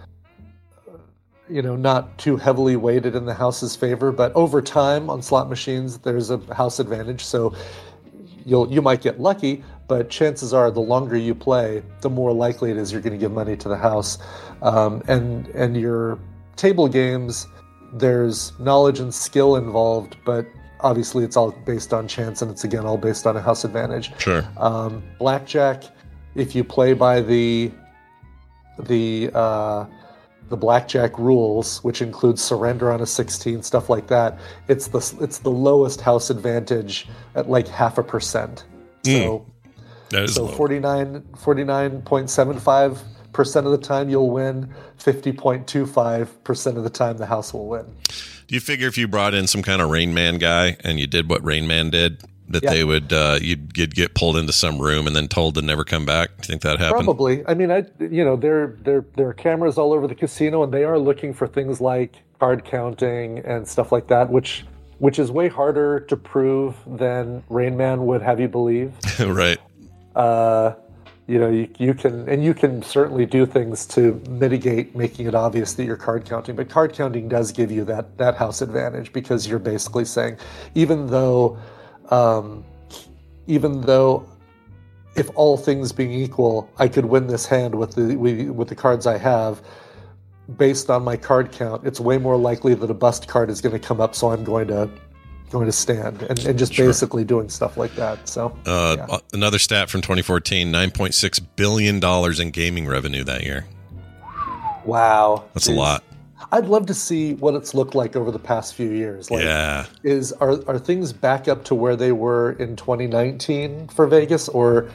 Speaker 6: not too heavily weighted in the house's favor, but over time on slot machines there's a house advantage, so you might get lucky, but chances are the longer you play, the more likely it is you're going to give money to the house. And your table games, there's knowledge and skill involved, but obviously it's all based on chance, and it's again all based on a house advantage.
Speaker 5: Sure.
Speaker 6: Blackjack, if you play by the blackjack rules, which includes surrender on a 16, stuff like that, it's the lowest house advantage at like 0.5%. So
Speaker 5: that is low.
Speaker 6: 49.75% of the time you'll win, 50.25% of the time the house will win.
Speaker 5: Do you figure if you brought in some kind of Rain Man guy and you did what Rain Man did, that they would you'd get pulled into some room and then told to never come back? Do you think that happened?
Speaker 6: Probably. I mean, there are cameras all over the casino, and they are looking for things like card counting and stuff like that, which is way harder to prove than Rain Man would have you believe.
Speaker 5: Right.
Speaker 6: you can certainly do things to mitigate making it obvious that you're card counting, but card counting does give you that house advantage, because you're basically saying, even though if all things being equal, I could win this hand with the cards I have, based on my card count, it's way more likely that a bust card is going to come up, so I'm going to stand, and just basically doing stuff like that. So
Speaker 5: another stat from 2014, $9.6 billion in gaming revenue that year.
Speaker 6: Wow.
Speaker 5: That's a lot.
Speaker 6: I'd love to see what it's looked like over the past few years. Like, are things back up to where they were in 2019 for Vegas, or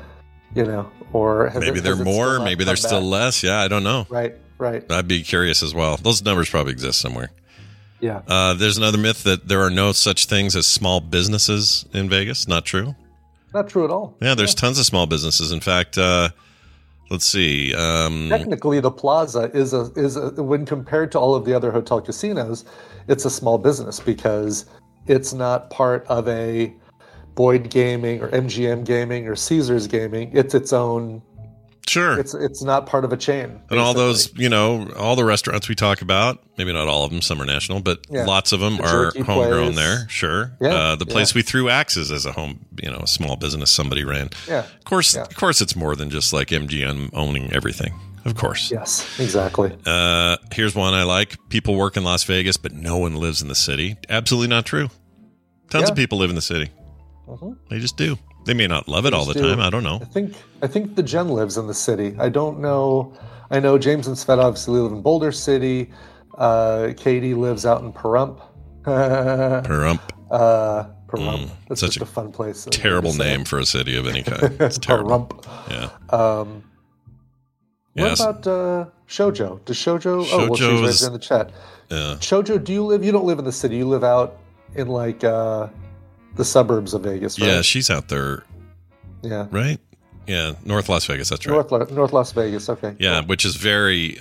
Speaker 5: maybe they're more, maybe they're still less. Yeah, I don't know.
Speaker 6: Right.
Speaker 5: I'd be curious as well. Those numbers probably exist somewhere.
Speaker 6: Yeah.
Speaker 5: There's another myth that there are no such things as small businesses in Vegas. Not true.
Speaker 6: Not true at all.
Speaker 5: Yeah, there's tons of small businesses. In fact, let's see.
Speaker 6: Technically, the Plaza is when compared to all of the other hotel casinos, it's a small business, because it's not part of a Boyd Gaming or MGM Gaming or Caesars Gaming. It's its own.
Speaker 5: Sure.
Speaker 6: It's not part of a chain.
Speaker 5: And
Speaker 6: basically.
Speaker 5: all those, all the restaurants we talk about, maybe not all of them, some are national, but lots of them are homegrown there. Sure.
Speaker 6: Yeah.
Speaker 5: The place we threw axes as a home, a small business somebody ran.
Speaker 6: Yeah.
Speaker 5: Of course, it's more than just like MGM owning everything. Of course.
Speaker 6: Yes, exactly.
Speaker 5: Here's one I like. People work in Las Vegas, but no one lives in the city. Absolutely not true. Tons of people live in the city.
Speaker 6: Mm-hmm.
Speaker 5: They just do. They may not love it all the time. I don't know.
Speaker 6: I think the Jen lives in the city. I don't know. I know James and Svet obviously live in Boulder City. Katie lives out in Pahrump.
Speaker 5: Pahrump.
Speaker 6: That's such a fun place.
Speaker 5: Terrible name for a city of any kind. It's terrible.
Speaker 6: Pahrump.
Speaker 5: Yeah.
Speaker 6: What about Shoujo? Does Shoujo? Oh, well, she's right there in the chat.
Speaker 5: Yeah.
Speaker 6: Shoujo, you don't live in the city. You live out in like the suburbs of Vegas, right?
Speaker 5: Yeah, she's out there.
Speaker 6: Yeah.
Speaker 5: Right? Yeah, North Las Vegas, that's right.
Speaker 6: North Las Vegas, okay.
Speaker 5: Yeah, cool. Which is very,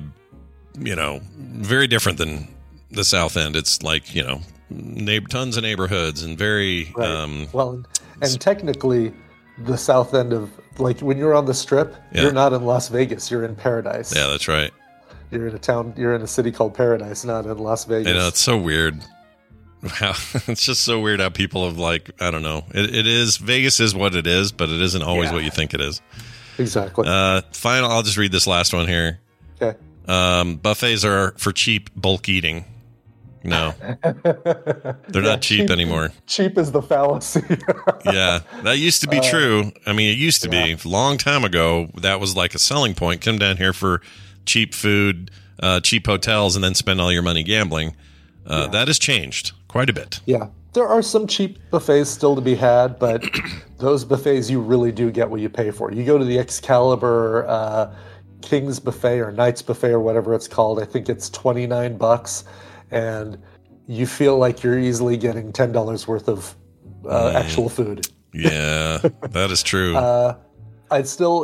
Speaker 5: very different than the South End. It's like, tons of neighborhoods and very...
Speaker 6: Right. And technically, the South End of, like, when you're on the Strip, you're not in Las Vegas, you're in Paradise.
Speaker 5: Yeah, that's right.
Speaker 6: You're in a city called Paradise, not in Las Vegas.
Speaker 5: I know, it's so weird. Wow, it's just so weird how people have, like, I don't know. It is, Vegas is what it is, but it isn't always what you think it is.
Speaker 6: Exactly.
Speaker 5: Final, I'll just read this last one here.
Speaker 6: Okay.
Speaker 5: Buffets are for cheap bulk eating. No. They're not cheap anymore.
Speaker 6: Cheap is the fallacy.
Speaker 5: Yeah, that used to be true. I mean, it used to be. A long time ago, that was like a selling point. Come down here for cheap food, cheap hotels, and then spend all your money gambling. That has changed quite a bit.
Speaker 6: Yeah. There are some cheap buffets still to be had, but those buffets, you really do get what you pay for. You go to the Excalibur King's Buffet or Knight's Buffet or whatever it's called. I think it's $29, and you feel like you're easily getting $10 worth of actual food.
Speaker 5: Yeah, that is true.
Speaker 6: I'd still,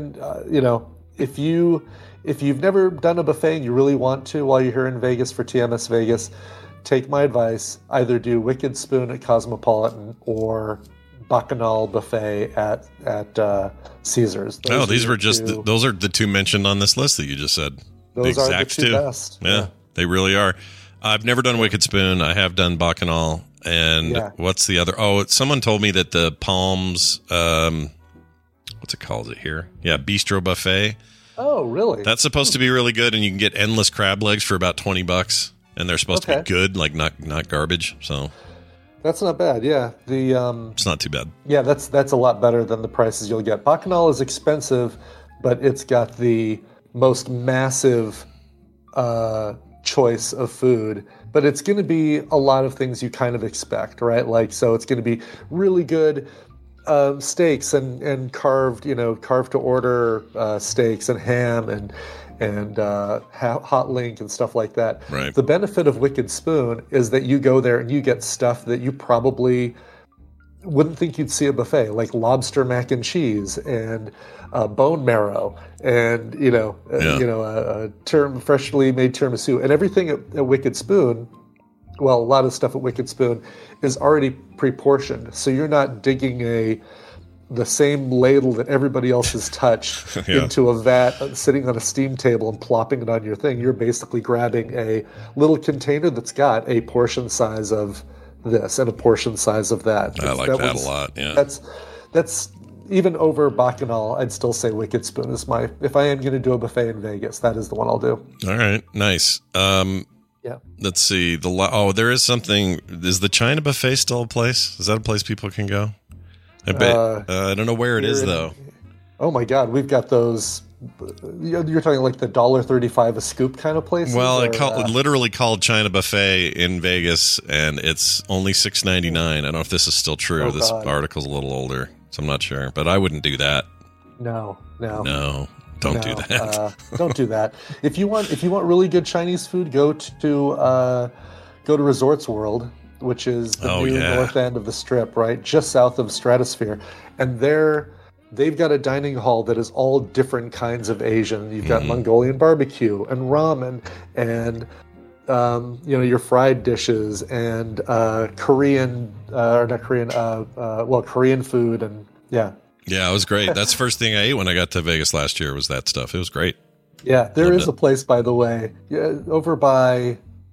Speaker 6: if you've never done a buffet and you really want to while you're here in Vegas for TMS Vegas, take my advice. Either do Wicked Spoon at Cosmopolitan or Bacchanal Buffet at Caesars.
Speaker 5: Those are the two mentioned on this list that you just said.
Speaker 6: Those are the two best.
Speaker 5: Yeah, they really are. I've never done Wicked Spoon. I have done Bacchanal. And what's the other? Oh, someone told me that the Palms, what's it called here? Yeah, Bistro Buffet.
Speaker 6: Oh, really?
Speaker 5: That's supposed to be really good, and you can get endless crab legs for about $20, and they're supposed to be good, like not garbage. So
Speaker 6: that's not bad. Yeah,
Speaker 5: it's not too bad.
Speaker 6: Yeah, that's a lot better than the prices you'll get. Bacchanal is expensive, but it's got the most massive choice of food. But it's going to be a lot of things you kind of expect, right? Like, so it's going to be really good steaks and carved to order steaks and ham and hot link and stuff like that.
Speaker 5: Right.
Speaker 6: The benefit of Wicked Spoon is that you go there and you get stuff that you probably wouldn't think you'd see at a buffet, like lobster mac and cheese and bone marrow and a freshly made tiramisu, and everything at Wicked Spoon. Well, a lot of stuff at Wicked Spoon is already pre-portioned, so you're not digging a the same ladle that everybody else has touched into a vat sitting on a steam table and plopping it on your thing. You're basically grabbing a little container that's got a portion size of this and a portion size of that.
Speaker 5: I like that a lot. Yeah,
Speaker 6: that's even over Bacchanal. I'd still say Wicked Spoon is my. If I am going to do a buffet in Vegas, that is the one I'll do.
Speaker 5: All right, nice.
Speaker 6: Yeah.
Speaker 5: Let's see. There is something. Is the China Buffet still a place? Is that a place people can go? I bet. I don't know where it is though.
Speaker 6: Oh my God, we've got those. You're talking like the $1.35 a scoop kind of place.
Speaker 5: Well, literally called China Buffet in Vegas, and it's only $6.99. I don't know if this is still true.
Speaker 6: Oh,
Speaker 5: this
Speaker 6: God.
Speaker 5: article's a little older, so I'm not sure. But I wouldn't do that.
Speaker 6: No.
Speaker 5: Don't do that.
Speaker 6: Don't do that. If you want really good Chinese food, go to Resorts World, which is the new north end of the Strip, right, just south of Stratosphere, and they've got a dining hall that is all different kinds of Asian. You've got Mongolian barbecue and ramen and your fried dishes and Korean food and yeah.
Speaker 5: Yeah, it was great. That's the first thing I ate when I got to Vegas last year was that stuff. It was great.
Speaker 6: Yeah, there is a place, by the way, over by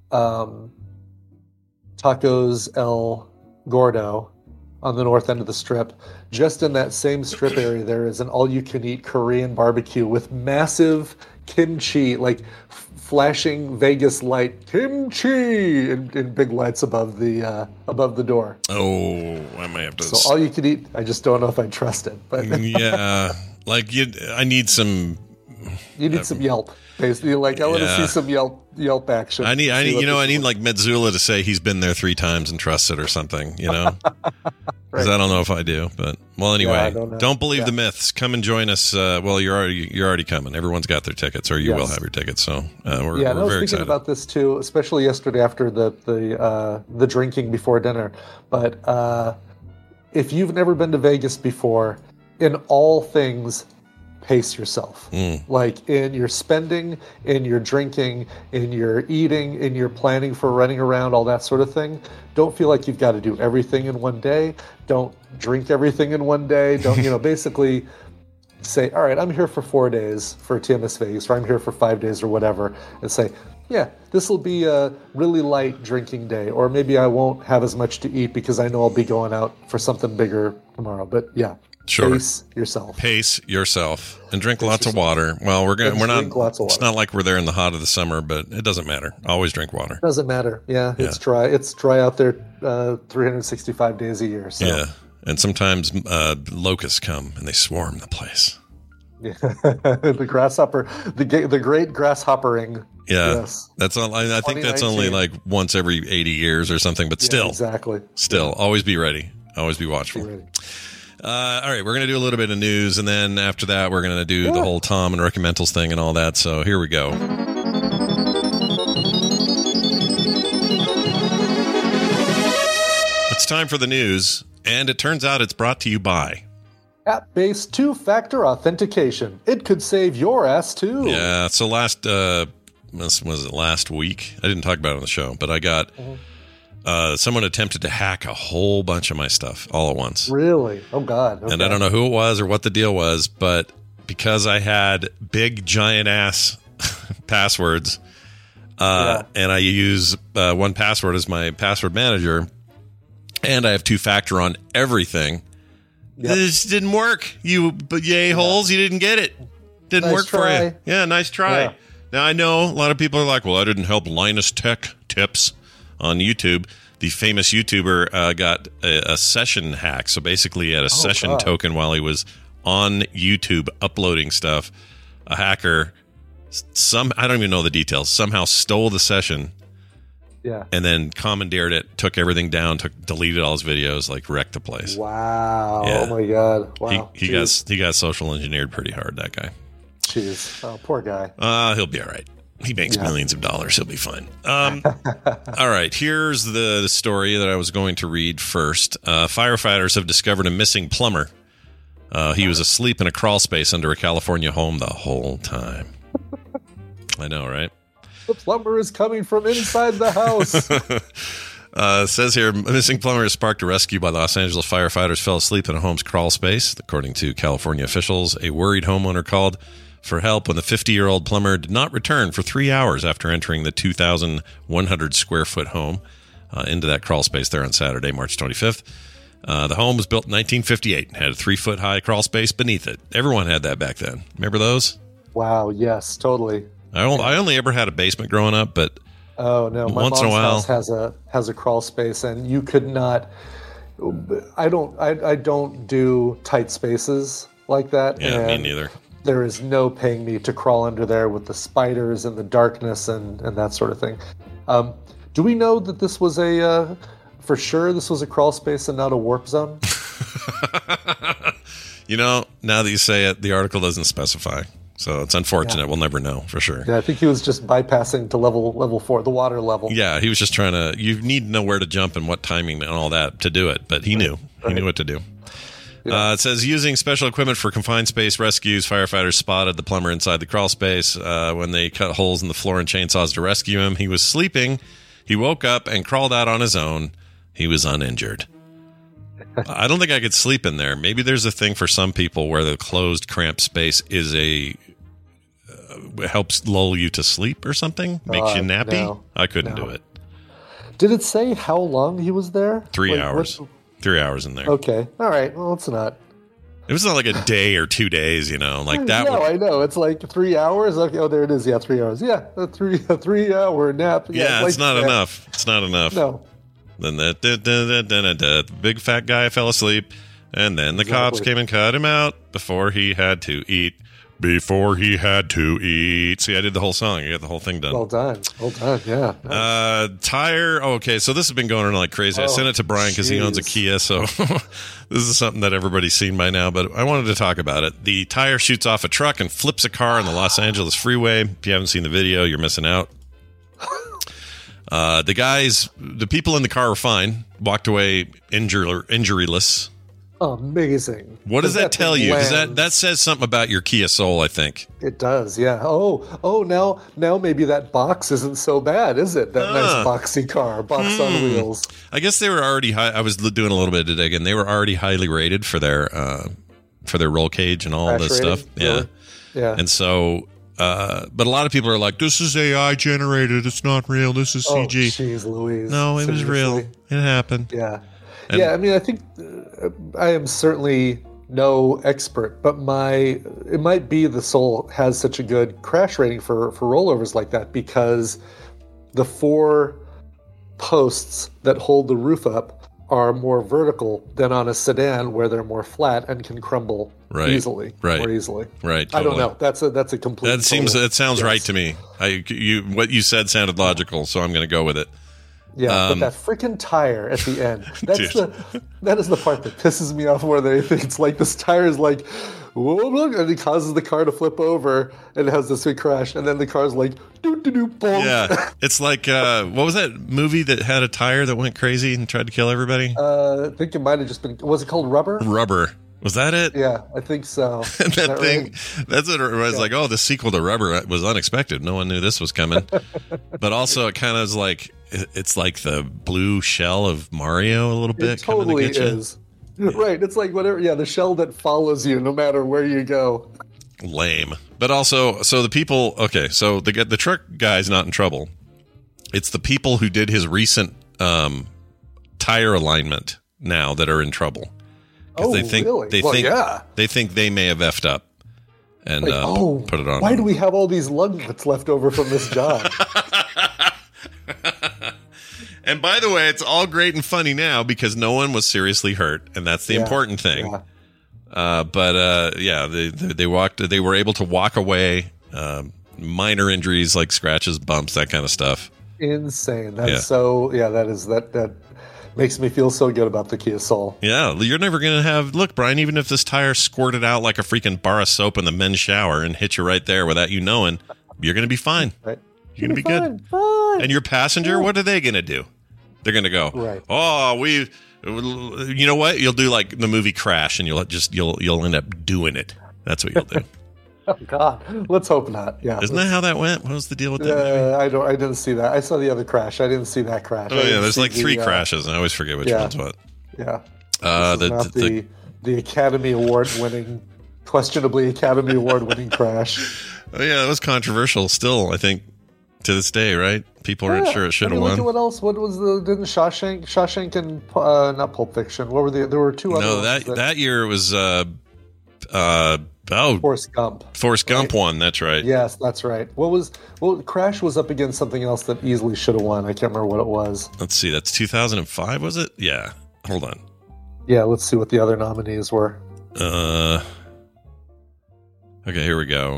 Speaker 6: Tacos El Gordo on the north end of the Strip. Just in that same strip area, there is an all-you-can-eat Korean barbecue with massive kimchi, like flashing Vegas light kimchi in big lights above the door.
Speaker 5: Oh, I might have to.
Speaker 6: So all you can eat. I just don't know if I trust it. But
Speaker 5: yeah, I need some.
Speaker 6: You need some Yelp. Basically, like I want to see some Yelp action.
Speaker 5: I need like Metzula to say he's been there 3 times and trusts it or something, Because I don't know if I do, but anyway, don't believe the myths. Come and join us. Well, you're already coming. Everyone's got their tickets, or you will have your tickets. So we're
Speaker 6: I was
Speaker 5: very
Speaker 6: thinking
Speaker 5: excited
Speaker 6: about this too, especially yesterday after the drinking before dinner. But if you've never been to Vegas before, in all things, pace yourself. Like in your spending, in your drinking, in your eating, in your planning for running around, all that sort of thing. Don't feel like you've got to do everything in one day. Don't drink everything in one day. Don't, basically say, all right, I'm here for 4 days for TMS Vegas, or I'm here for 5 days or whatever, and say, yeah, this will be a really light drinking day, or maybe I won't have as much to eat because I know I'll be going out for something bigger tomorrow. But yeah.
Speaker 5: Sure.
Speaker 6: Pace yourself and drink lots of water. Well, we're not. It's not like we're there in the hot of the summer, but it doesn't matter. Always drink water. Doesn't matter. Yeah, it's dry. It's dry out there 365 days a year. So. Yeah, and sometimes locusts come and they swarm the place. Yeah. The grasshopper, the great grasshoppering. Yeah, yes. That's all. I think that's only like once every 80 years or something, but still, exactly. Still, always be ready. Always be watchful. Be ready. All right, we're going to do a little bit of news, and then after that, we're going to do the whole Tom and Recommendals thing and all that. So here we go. It's time for the news, and it turns out it's brought to you by app-based 2-factor authentication. It could save your ass, too. Yeah, so was it last week? I didn't talk about it on the show, but I got... someone attempted to hack a whole bunch of my stuff all at once. Really? Oh, God. Okay. And I don't know who it was or what the deal was, but because I had big, giant-ass passwords, and I use 1Password as my password manager, and I have 2-factor on everything, this didn't work. You a-holes, you didn't get it. Didn't work for you. Yeah, nice try. Yeah. Now, I know a lot of people are like, well, I didn't help Linus Tech Tips on YouTube. The famous YouTuber got a session hack. So basically, he had a session token while he was on YouTube uploading stuff. A hacker, I don't even know the details, somehow stole the session. Yeah. And then commandeered it, took everything down, deleted all his videos, like wrecked the place. Wow. Yeah. Oh my God. Wow. He got social engineered pretty hard, that guy. Jeez. Oh, poor guy. He'll be all right. He makes millions of dollars. He'll be fine. All right. Here's the story that I was going to read first. Firefighters have discovered a missing plumber. He was asleep in a crawl space under a California home the whole time. I know, right? The plumber is coming from inside the house.
Speaker 5: Says here, missing plumber is sparked a rescue by Los Angeles firefighters fell asleep in a home's crawl space. According to California officials, a worried homeowner called for help when the 50-year-old plumber did not return for 3 hours after entering the 2,100 square foot home into that crawl space there on Saturday, March 25th. The home was built in 1958 and had a 3-foot high crawl space beneath it. Everyone had that back then. Remember those?
Speaker 6: Wow, yes, totally.
Speaker 5: I only ever had a basement growing up, but
Speaker 6: oh no, my
Speaker 5: once in a while
Speaker 6: house has a crawl space, and you could not. I don't do tight spaces like that.
Speaker 5: Yeah,
Speaker 6: and
Speaker 5: me neither.
Speaker 6: There is no paying me to crawl under there with the spiders and the darkness and that sort of thing. Do we know that this was for sure this was a crawl space and not a warp zone?
Speaker 5: Now that you say it, the article doesn't specify. So it's unfortunate. Yeah. We'll never know for sure.
Speaker 6: Yeah, I think he was just bypassing to level 4, the water level.
Speaker 5: Yeah, he was just trying to. You need to know where to jump and what timing and all that to do it. But he knew. Right. He knew what to do. Yeah. It says using special equipment for confined space rescues, firefighters spotted the plumber inside the crawl space when they cut holes in the floor and chainsaws to rescue him. He was sleeping. He woke up and crawled out on his own. He was uninjured. I don't think I could sleep in there. Maybe there's a thing for some people where the closed, cramped space is helps lull you to sleep or something, makes you nappy.
Speaker 6: No,
Speaker 5: I couldn't do it.
Speaker 6: Did it say how long he was there?
Speaker 5: 3 hours. 3 hours in there.
Speaker 6: Okay. All right. Well, it's not.
Speaker 5: It was not like a day or 2 days, like that.
Speaker 6: No, I know. It's like 3 hours. Okay. Oh, there it is. Yeah, 3 hours. Yeah, a 3 hour nap.
Speaker 5: Yeah, it's not enough. It's not enough.
Speaker 6: No.
Speaker 5: Then the big fat guy fell asleep, and then the cops came and cut him out before he had to eat. See, I did the whole song. I got the whole thing done.
Speaker 6: Well done. Yeah. Nice.
Speaker 5: Tire. Okay, so this has been going on like crazy. I sent it to Brian because he owns a Kia, so this is something that everybody's seen by now, but I wanted to talk about it. The tire shoots off a truck and flips a car on the Los Angeles freeway. If you haven't seen the video, you're missing out. The people in the car were fine, walked away injuryless.
Speaker 6: Amazing.
Speaker 5: What does that tell you? Because that says something about your Kia Soul, I think.
Speaker 6: It does, yeah. Oh, now maybe that box isn't so bad, is it? That nice boxy car, box on wheels.
Speaker 5: I guess they were already high. I was doing a little bit of digging. They were already highly rated for their roll cage and all
Speaker 6: Crash
Speaker 5: this
Speaker 6: rating?
Speaker 5: stuff. Yeah.
Speaker 6: Yeah.
Speaker 5: And so, but a lot of people are like, this is AI generated. It's not real. This is CG.
Speaker 6: Jeez Louise.
Speaker 5: No, it was real. It happened.
Speaker 6: Yeah. I mean, I think I am certainly no expert, but it might be the Soul has such a good crash rating for rollovers like that because the 4 posts that hold the roof up are more vertical than on a sedan where they're more flat and can crumble more easily.
Speaker 5: Right.
Speaker 6: Totally.
Speaker 5: I
Speaker 6: don't know. That's a complete.
Speaker 5: That sounds right to me. What you said sounded logical, so I'm going to go with it.
Speaker 6: Yeah, but that freaking tire at the end, that is the part that pisses me off more than anything. It's like this tire is like, whoa, and it causes the car to flip over, and it has this big crash, and then the car's like, boom.
Speaker 5: Yeah, it's like, what was that movie that had a tire that went crazy and tried to kill everybody?
Speaker 6: I think it might have just been, was it called Rubber?
Speaker 5: Rubber. Was that it?
Speaker 6: Yeah, I think so.
Speaker 5: And that thing, right? That's what it was like, oh, the sequel to Rubber was unexpected. No one knew this was coming. But also it kind of is like, it's like the blue shell of Mario a little bit.
Speaker 6: It totally is. Right, it's like whatever, the shell that follows you no matter where you go.
Speaker 5: Lame. But also, so the people, okay, so the truck guy's not in trouble. It's the people who did his recent tire alignment now that are in trouble.
Speaker 6: Really?
Speaker 5: They think they may have effed up and put it on.
Speaker 6: Why do we have all these lug nuts left over from this job?
Speaker 5: And by the way, it's all great and funny now because no one was seriously hurt, and that's the important thing. Yeah. They were able to walk away. Minor injuries like scratches, bumps, that kind of stuff.
Speaker 6: Insane. That makes me feel so good about the Kia Soul.
Speaker 5: Yeah, you're never going to have... Look, Brian, even if this tire squirted out like a freaking bar of soap in the men's shower and hit you right there without you knowing, you're going to be fine.
Speaker 6: Right.
Speaker 5: You're going to be good.
Speaker 6: Fine.
Speaker 5: And your passenger, what are they going to do? They're going to go, you know what? You'll do like the movie Crash and you'll end up doing it. That's what you'll do.
Speaker 6: Oh God, let's hope not. Yeah,
Speaker 5: isn't that how that went? What was the deal with that movie?
Speaker 6: I didn't see that. I saw the other crash. I didn't see that crash.
Speaker 5: Oh yeah, there's like 3 crashes. I always forget which one's what.
Speaker 6: Yeah.
Speaker 5: The
Speaker 6: Academy Award winning, questionably Academy Award winning crash.
Speaker 5: Oh yeah, that was controversial. Still, I think to this day, right? People aren't sure it should have won.
Speaker 6: Look at what else? What was didn't Shawshank and not Pulp Fiction? What were there were 2 other ones.
Speaker 5: No, that year it was
Speaker 6: Forrest Gump.
Speaker 5: Forrest Gump won. That's right.
Speaker 6: Yes, that's right. Crash was up against something else that easily should have won. I can't remember what it was.
Speaker 5: Let's see. That's 2005, was it? Yeah. Hold on.
Speaker 6: Yeah, let's see what the other nominees were.
Speaker 5: Okay, here we go.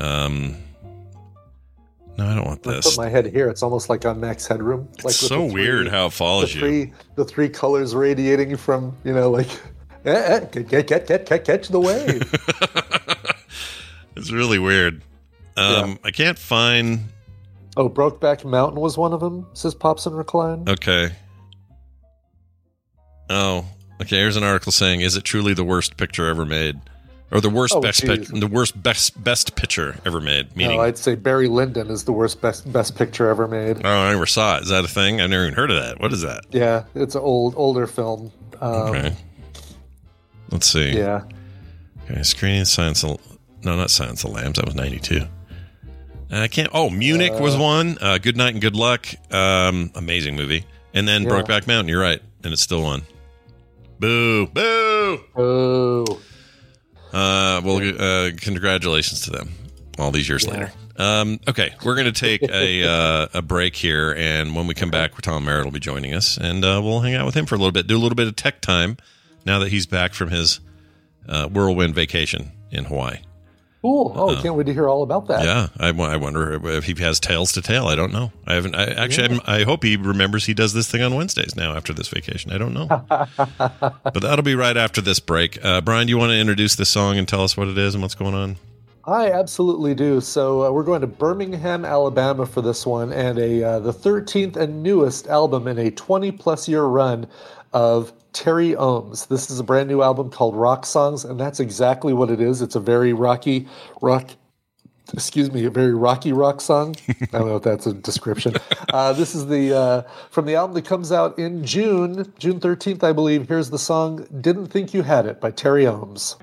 Speaker 5: No, I don't want this.
Speaker 6: I put my head here. It's almost like on Max Headroom.
Speaker 5: It's like so weird how it follows you.
Speaker 6: The 3 colors radiating from, like, catch the wave.
Speaker 5: It's really weird. I can't find.
Speaker 6: Oh, Brokeback Mountain was one of them, says Pops and Recline.
Speaker 5: Okay. Oh, okay. Here's an article saying, "Is it truly the worst picture ever made?" Or the worst best picture ever made. Meaning,
Speaker 6: I'd say Barry Lyndon is the worst best picture ever made.
Speaker 5: Oh, I never saw it. Is that a thing? I've never even heard of that. What is that?
Speaker 6: Yeah, it's an older film.
Speaker 5: Okay. Let's see.
Speaker 6: Yeah.
Speaker 5: Okay, screening Silence of... No, not Silence of the Lambs. That was 92. I can't... Oh, Munich was one. Good Night and Good Luck. Amazing movie. And then Brokeback Mountain. You're right. And it's still won. Boo. Boo.
Speaker 6: Boo.
Speaker 5: Congratulations to them all these years later. Okay, we're going to take a break here, and when we come back, Tom Merritt will be joining us, and we'll hang out with him for a little bit, do a little bit of tech time now that he's back from his whirlwind vacation in Hawaii.
Speaker 6: Cool. Oh, can't wait to hear all about that.
Speaker 5: Yeah, I wonder if he has tales to tell. I don't know. I hope he remembers he does this thing on Wednesdays now after this vacation. I don't know. But that'll be right after this break. Brian, do you want to introduce this song and tell us what it is and what's going on?
Speaker 6: I absolutely do. So we're going to Birmingham, Alabama for this one, and the 13th and newest album in a 20-plus year run of Terry Ohms. This is a brand new album called Rock Songs, and that's exactly what it is. It's a very rocky rock song. I don't know if that's a description. This is from the album that comes out in June 13th, I believe. Here's the song Didn't Think You Had It by Terry Ohms.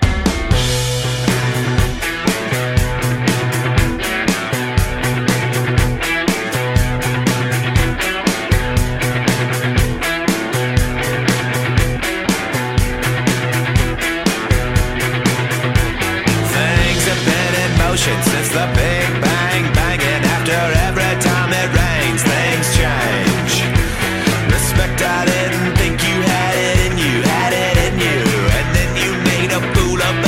Speaker 10: Since the Big Bang banging after every time it rains, things change. Respect, I didn't think you had it in you, and then you made a fool of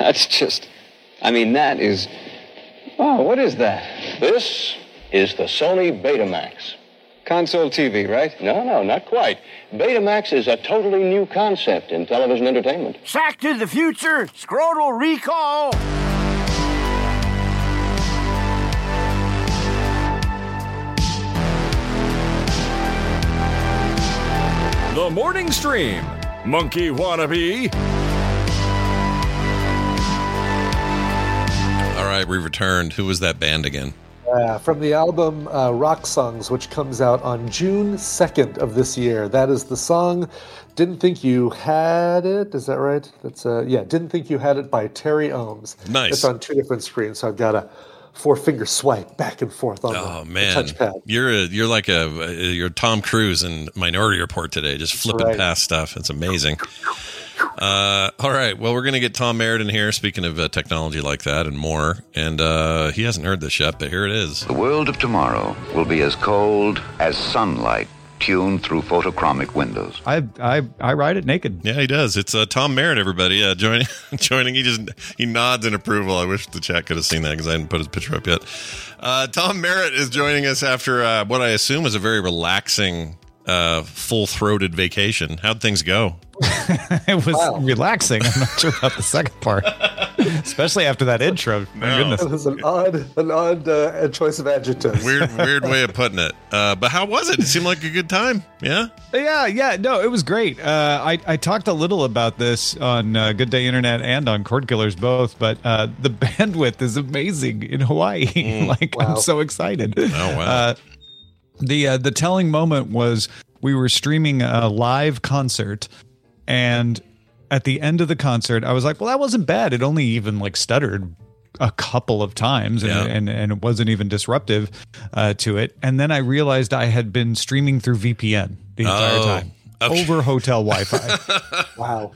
Speaker 11: That's just, that is, oh, what is that? This is the Sony Betamax. Console TV, right? No, not quite. Betamax is a totally new concept in television entertainment.
Speaker 12: Back to the future, scrotal recall.
Speaker 9: The Morning Stream. Monkey wannabe.
Speaker 5: All right, we returned. Who was that band again?
Speaker 6: From the album Rock Songs, which comes out on June 2nd of this year. That is the song Didn't Think You Had It. Is that right? That's Didn't Think You Had It by Terry Ohms.
Speaker 5: Nice.
Speaker 6: It's on 2 different screens, so I've got a 4-finger swipe back and forth on the touchpad.
Speaker 5: You're like you're Tom Cruise in Minority Report today, just flipping past stuff. It's amazing. All right, well, we're going to get Tom Merritt in here, speaking of technology like that and more, and he hasn't heard this yet, but here it is.
Speaker 13: The world of tomorrow will be as cold as sunlight tuned through photochromic windows.
Speaker 14: I ride it naked.
Speaker 5: Yeah, he does. It's Tom Merritt, everybody, joining. He nods in approval. I wish the chat could have seen that because I hadn't put his picture up yet. Tom Merritt is joining us after what I assume was a very relaxing, full-throated vacation. How'd things go?
Speaker 14: It was relaxing. I'm not sure about the second part, especially after that intro. My goodness,
Speaker 6: it was an odd choice of adjectives.
Speaker 5: Weird way of putting it. But how was it? It seemed like a good time. Yeah.
Speaker 14: No, it was great. I talked a little about this on Good Day Internet and on Cord Killers both, but the bandwidth is amazing in Hawaii. I'm so excited.
Speaker 5: Oh wow.
Speaker 14: The telling moment was we were streaming a live concert, and at the end of the concert, I was like, well, that wasn't bad. It only even stuttered a couple of times and it wasn't even disruptive to it. And then I realized I had been streaming through VPN the entire time over hotel Wi-Fi.
Speaker 6: Wow.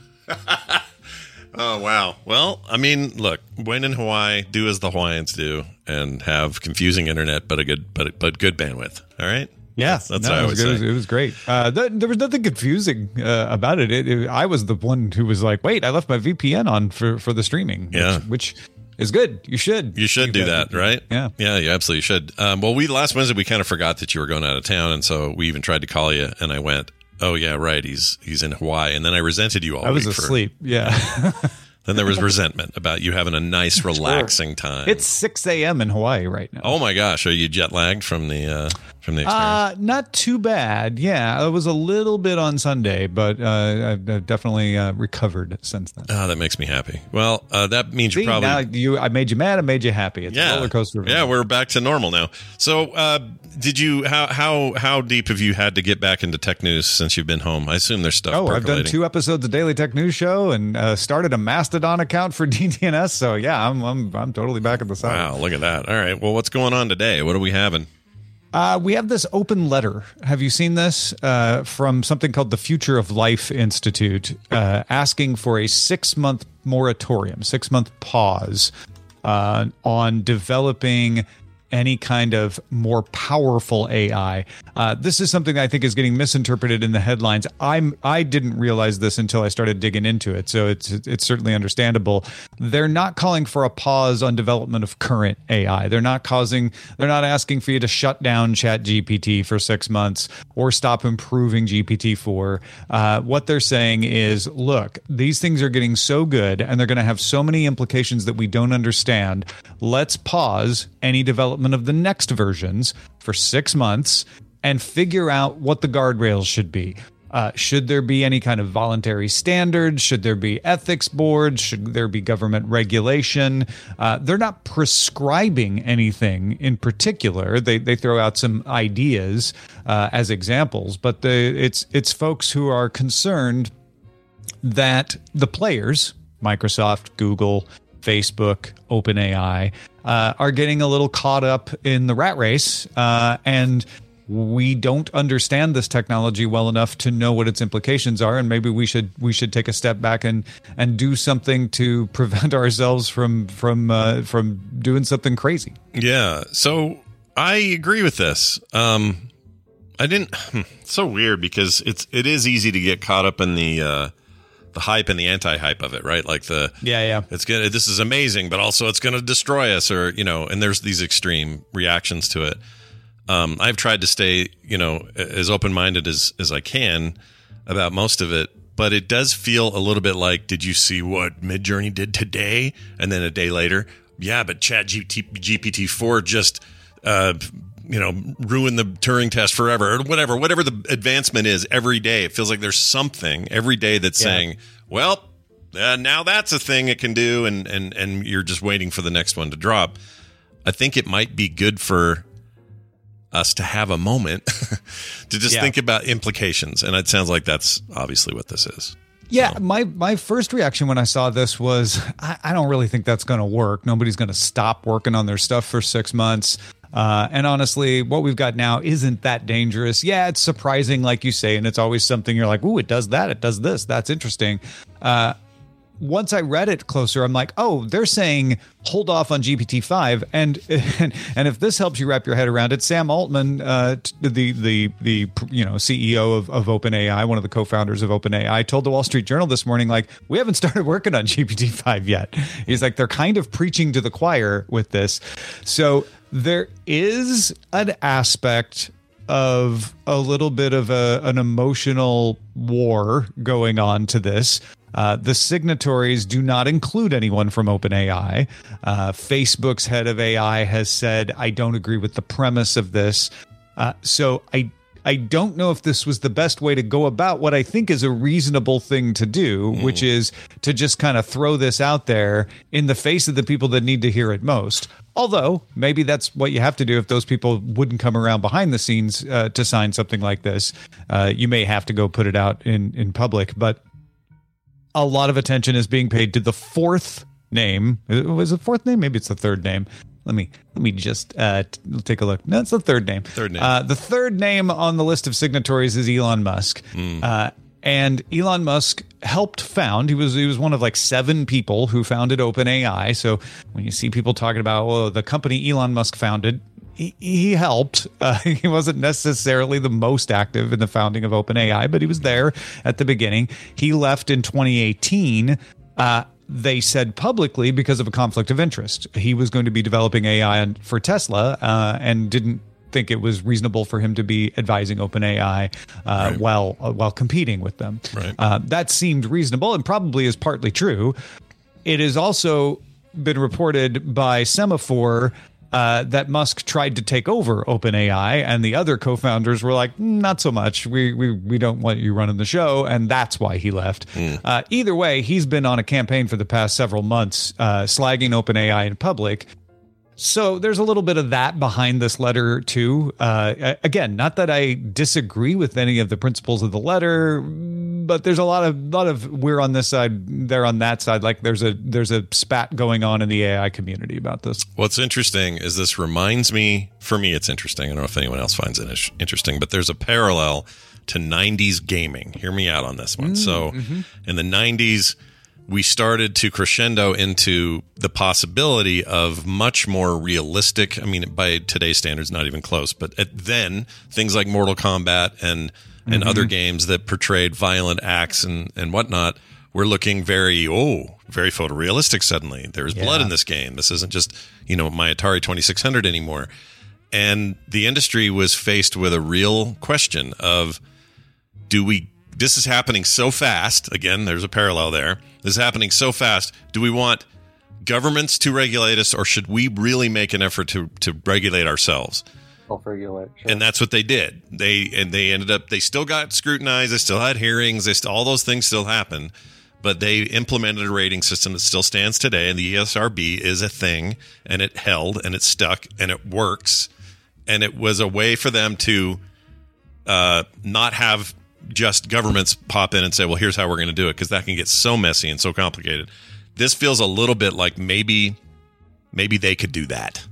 Speaker 5: Oh, wow. Well, look, when in Hawaii, do as the Hawaiians do and have confusing internet, but good bandwidth. All right.
Speaker 14: Yeah,
Speaker 5: that's what I would say.
Speaker 14: It was great. There was nothing confusing about it. I was the one who was like, wait, I left my VPN on for the streaming. Which is good. You should
Speaker 5: do that, right?
Speaker 14: Yeah,
Speaker 5: you absolutely should. Well, last Wednesday we kind of forgot that you were going out of town, and so we even tried to call you, and I went, oh yeah, right, he's in Hawaii, and then I resented you all.
Speaker 14: I was asleep.
Speaker 5: Then there was resentment about you having a nice, relaxing time.
Speaker 14: It's 6 a.m. in Hawaii right now.
Speaker 5: Oh my gosh, are you jet lagged from the experience?
Speaker 14: Not too bad. Yeah, it was a little bit on Sunday, but I've definitely recovered since then.
Speaker 5: Oh, that makes me happy. Well, that means you're probably...
Speaker 14: Now I made you mad. I made you happy. It's a roller coaster.
Speaker 5: Yeah, we're back to normal now. So, did you? How deep have you had to get back into tech news since you've been home? I assume there's stuff.
Speaker 14: I've done 2 episodes of Daily Tech News Show and started a Mastodon account for DTNS. So yeah, I'm totally back at the site.
Speaker 5: Wow, look at that. All right. Well, what's going on today? What are we having?
Speaker 14: We have this open letter. Have you seen this? From something called the Future of Life Institute, asking for a 6-month moratorium, 6-month pause on developing any kind of more powerful AI. This is something that I think is getting misinterpreted in the headlines. I didn't realize this until I started digging into it, so it's certainly understandable. They're not calling for a pause on development of current AI. They're not asking for you to shut down ChatGPT for 6 months or stop improving GPT-4. What they're saying is, look, these things are getting so good and they're going to have so many implications that we don't understand. Let's pause any development of the next versions for 6 months and figure out what the guardrails should be. Should there be any kind of voluntary standards? Should there be ethics boards? Should there be government regulation? They're not prescribing anything in particular. They throw out some ideas as examples, but it's folks who are concerned that the players, Microsoft, Google, Facebook, OpenAI, are getting a little caught up in the rat race, and we don't understand this technology well enough to know what its implications are, and maybe we should take a step back and do something to prevent ourselves from doing something crazy.
Speaker 5: Yeah, so I agree with this. It's so weird because it is easy to get caught up in the hype and the anti-hype of it, right? Like this is amazing, but also it's going to destroy us, or and there's these extreme reactions to it. I've tried to stay, as open-minded as I can about most of it, but it does feel a little bit like, did you see what Midjourney did today? And then a day later, yeah, but GPT-4 just, ruined the Turing test forever, or whatever the advancement is every day. It feels like there's something every day that's saying, well, now that's a thing it can do, and you're just waiting for the next one to drop. I think it might be good for us to have a moment to just think about implications. And it sounds like that's obviously what this is.
Speaker 14: Yeah, so. My first reaction when I saw this was, I don't really think that's going to work. Nobody's going to stop working on their stuff for 6 months. And honestly, what we've got now isn't that dangerous. Yeah, it's surprising, like you say, and it's always something you're like, ooh, it does that, it does this. That's interesting. Once I read it closer, I'm like, oh, they're saying hold off on GPT-5, and if this helps you wrap your head around it, Sam Altman, the CEO of OpenAI, one of the co-founders of OpenAI, told the Wall Street Journal this morning, like, we haven't started working on GPT-5 yet. He's like, they're kind of preaching to the choir with this. So there is an aspect of a little bit of an emotional war going on to this. The signatories do not include anyone from OpenAI. Facebook's head of AI has said, I don't agree with the premise of this. So I don't know if this was the best way to go about what I think is a reasonable thing to do, which is to just kind of throw this out there in the face of the people that need to hear it most. Although maybe that's what you have to do if those people wouldn't come around behind the scenes to sign something like this. You may have to go put it out in public, but a lot of attention is being paid to the fourth name. Was it fourth name? Maybe it's the third name. Let me just take a look. No, it's the third name. The third name on the list of signatories is Elon Musk. And Elon Musk helped found. He was one of like 7 people who founded OpenAI. So when you see people talking about the company Elon Musk founded, he helped. He wasn't necessarily the most active in the founding of OpenAI, but he was there at the beginning. He left in 2018. They said publicly because of a conflict of interest. He was going to be developing AI for Tesla and didn't think it was reasonable for him to be advising OpenAI while competing with them. Right. That seemed reasonable and probably is partly true. It has also been reported by Semaphore that Musk tried to take over OpenAI, and the other co-founders were like, not so much. We don't want you running the show, and that's why he left. Either way, he's been on a campaign for the past several months slagging OpenAI in public. So there's a little bit of that behind this letter, too. Again, not that I disagree with any of the principles of the letter, but there's a lot of we're on this side, they're on that side. Like there's a spat going on in the AI community about this.
Speaker 5: What's interesting is this reminds me, for me, it's interesting. I don't know if anyone else finds it interesting, but there's a parallel to 90s gaming. Hear me out on this one. In the 90s, we started to crescendo into the possibility of much more realistic, I mean, by today's standards, not even close, but then things like Mortal Kombat and other games that portrayed violent acts and whatnot were looking very photorealistic suddenly. There's blood in this game. This isn't just, my Atari 2600 anymore. And the industry was faced with a real question of, this is happening so fast. Again, there's a parallel there. This is happening so fast. Do we want governments to regulate us, or should we really make an effort to regulate ourselves?
Speaker 6: Self-regulate. Sure.
Speaker 5: And that's what they did. They ended up, they still got scrutinized. They still had hearings. All those things still happen. But they implemented a rating system that still stands today. And the ESRB is a thing. And it held and it stuck and it works. And it was a way for them to not have just governments pop in and say, well, here's how we're going to do it, because that can get so messy and so complicated. This feels a little bit like maybe they could do that.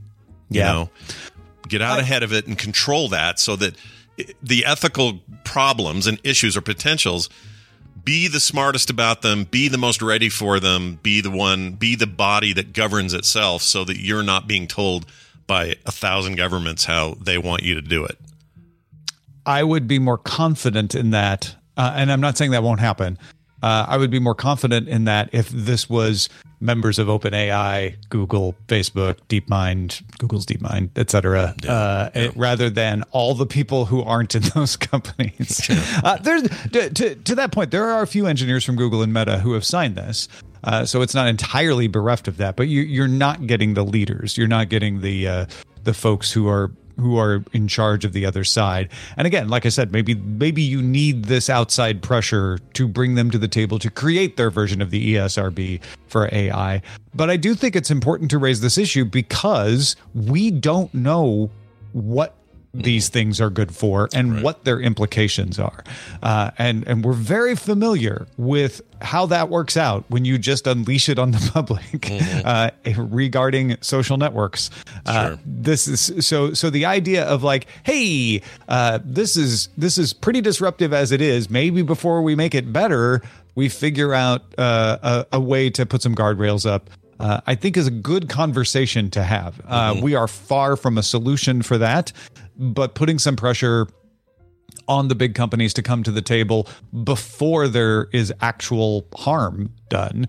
Speaker 5: Get out ahead of it and control that so that the ethical problems and issues or potentials, be the smartest about them, be the most ready for them, be the body that governs itself, so that you're not being told by 1,000 governments how they want you to do it.
Speaker 14: I would be more confident in that, and I'm not saying that won't happen, I would be more confident in that if this was members of OpenAI, Google, Facebook, DeepMind, Google's DeepMind, et cetera, rather than all the people who aren't in those companies. There's to that point, there are a few engineers from Google and Meta who have signed this. So it's not entirely bereft of that, but you're not getting the leaders. You're not getting the folks who are in charge of the other side. And again, like I said, maybe you need this outside pressure to bring them to the table to create their version of the ESRB for AI. But I do think it's important to raise this issue because we don't know what these things are good for and what their implications are. And we're very familiar with how that works out when you just unleash it on the public regarding social networks. This is so the idea of like, hey, this is pretty disruptive as it is. Maybe before we make it better, we figure out a way to put some guardrails up. I think is a good conversation to have. We are far from a solution for that, but putting some pressure on the big companies to come to the table before there is actual harm done,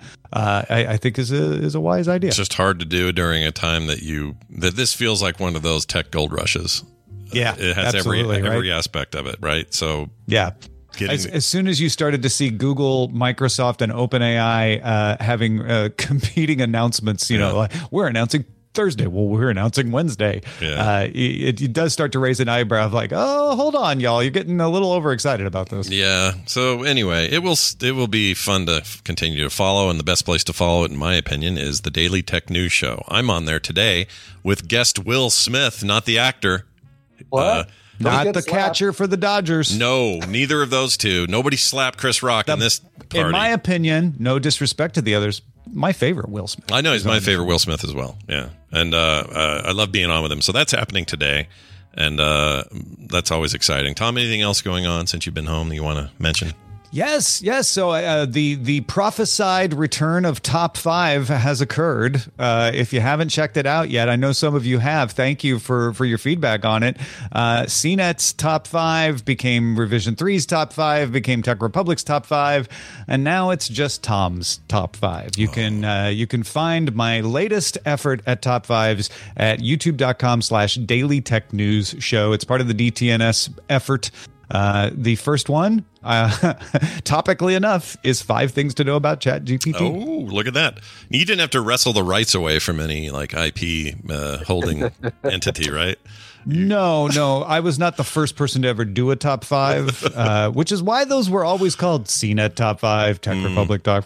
Speaker 14: I think is a wise idea.
Speaker 5: It's just hard to do during a time that this feels like one of those tech gold rushes.
Speaker 14: Yeah,
Speaker 5: it has every aspect of it, right? So
Speaker 14: yeah. As soon as you started to see Google, Microsoft, and OpenAI having competing announcements, like, we're announcing Thursday. Well, we're announcing Wednesday. Yeah. It does start to raise an eyebrow of like, oh, hold on, y'all. You're getting a little overexcited about this.
Speaker 5: Yeah. So anyway, it will be fun to continue to follow. And the best place to follow it, in my opinion, is the Daily Tech News Show. I'm on there today with guest Will Smith, not the actor.
Speaker 14: What? Not the catcher for the Dodgers.
Speaker 5: No, neither of those two. Nobody slapped Chris Rock in this party.
Speaker 14: In my opinion, no disrespect to the others, my favorite Will Smith.
Speaker 5: I know he's my favorite Will Smith as well. Yeah. And I love being on with him. So that's happening today. And that's always exciting. Tom, anything else going on since you've been home that you want to mention?
Speaker 14: Yes. So the prophesied return of Top 5 has occurred. If you haven't checked it out yet, I know some of you have. Thank you for your feedback on it. CNET's Top 5 became Revision 3's Top 5, became Tech Republic's Top 5, and now it's just Tom's Top 5. You can find my latest effort at Top 5s at youtube.com/Daily Tech News Show. It's part of the DTNS effort. The first one, topically enough, is 5 things to know about ChatGPT.
Speaker 5: Oh, look at that. You didn't have to wrestle the rights away from any like IP holding entity, right?
Speaker 14: No. I was not the first person to ever do a top 5, which is why those were always called CNET Top 5, Tech Republic Top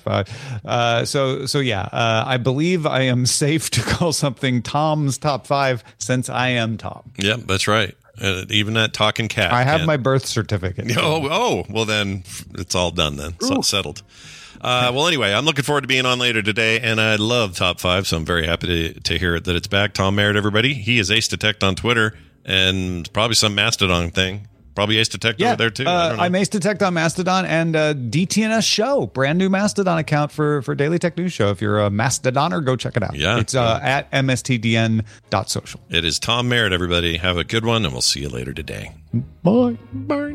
Speaker 14: 5. So yeah, I believe I am safe to call something Tom's Top 5 since I am Tom.
Speaker 5: Yeah, that's right. Even that talking cat.
Speaker 14: I have my birth certificate.
Speaker 5: Oh, well then it's all done then. So it's settled. Well, anyway, I'm looking forward to being on later today, and I love Top 5, so I'm very happy to hear that it's back. Tom Merritt, everybody. He is Ace Detect on Twitter, and probably some Mastodon thing. Probably Ace Detect over there, too.
Speaker 14: I'm Ace Detect on Mastodon, and DTNS Show, brand new Mastodon account for Daily Tech News Show. If you're a Mastodoner, go check it out.
Speaker 5: Yeah.
Speaker 14: It's at mstdn.social.
Speaker 5: It is Tom Merritt, everybody. Have a good one, and we'll see you later today.
Speaker 14: Bye.
Speaker 5: Bye.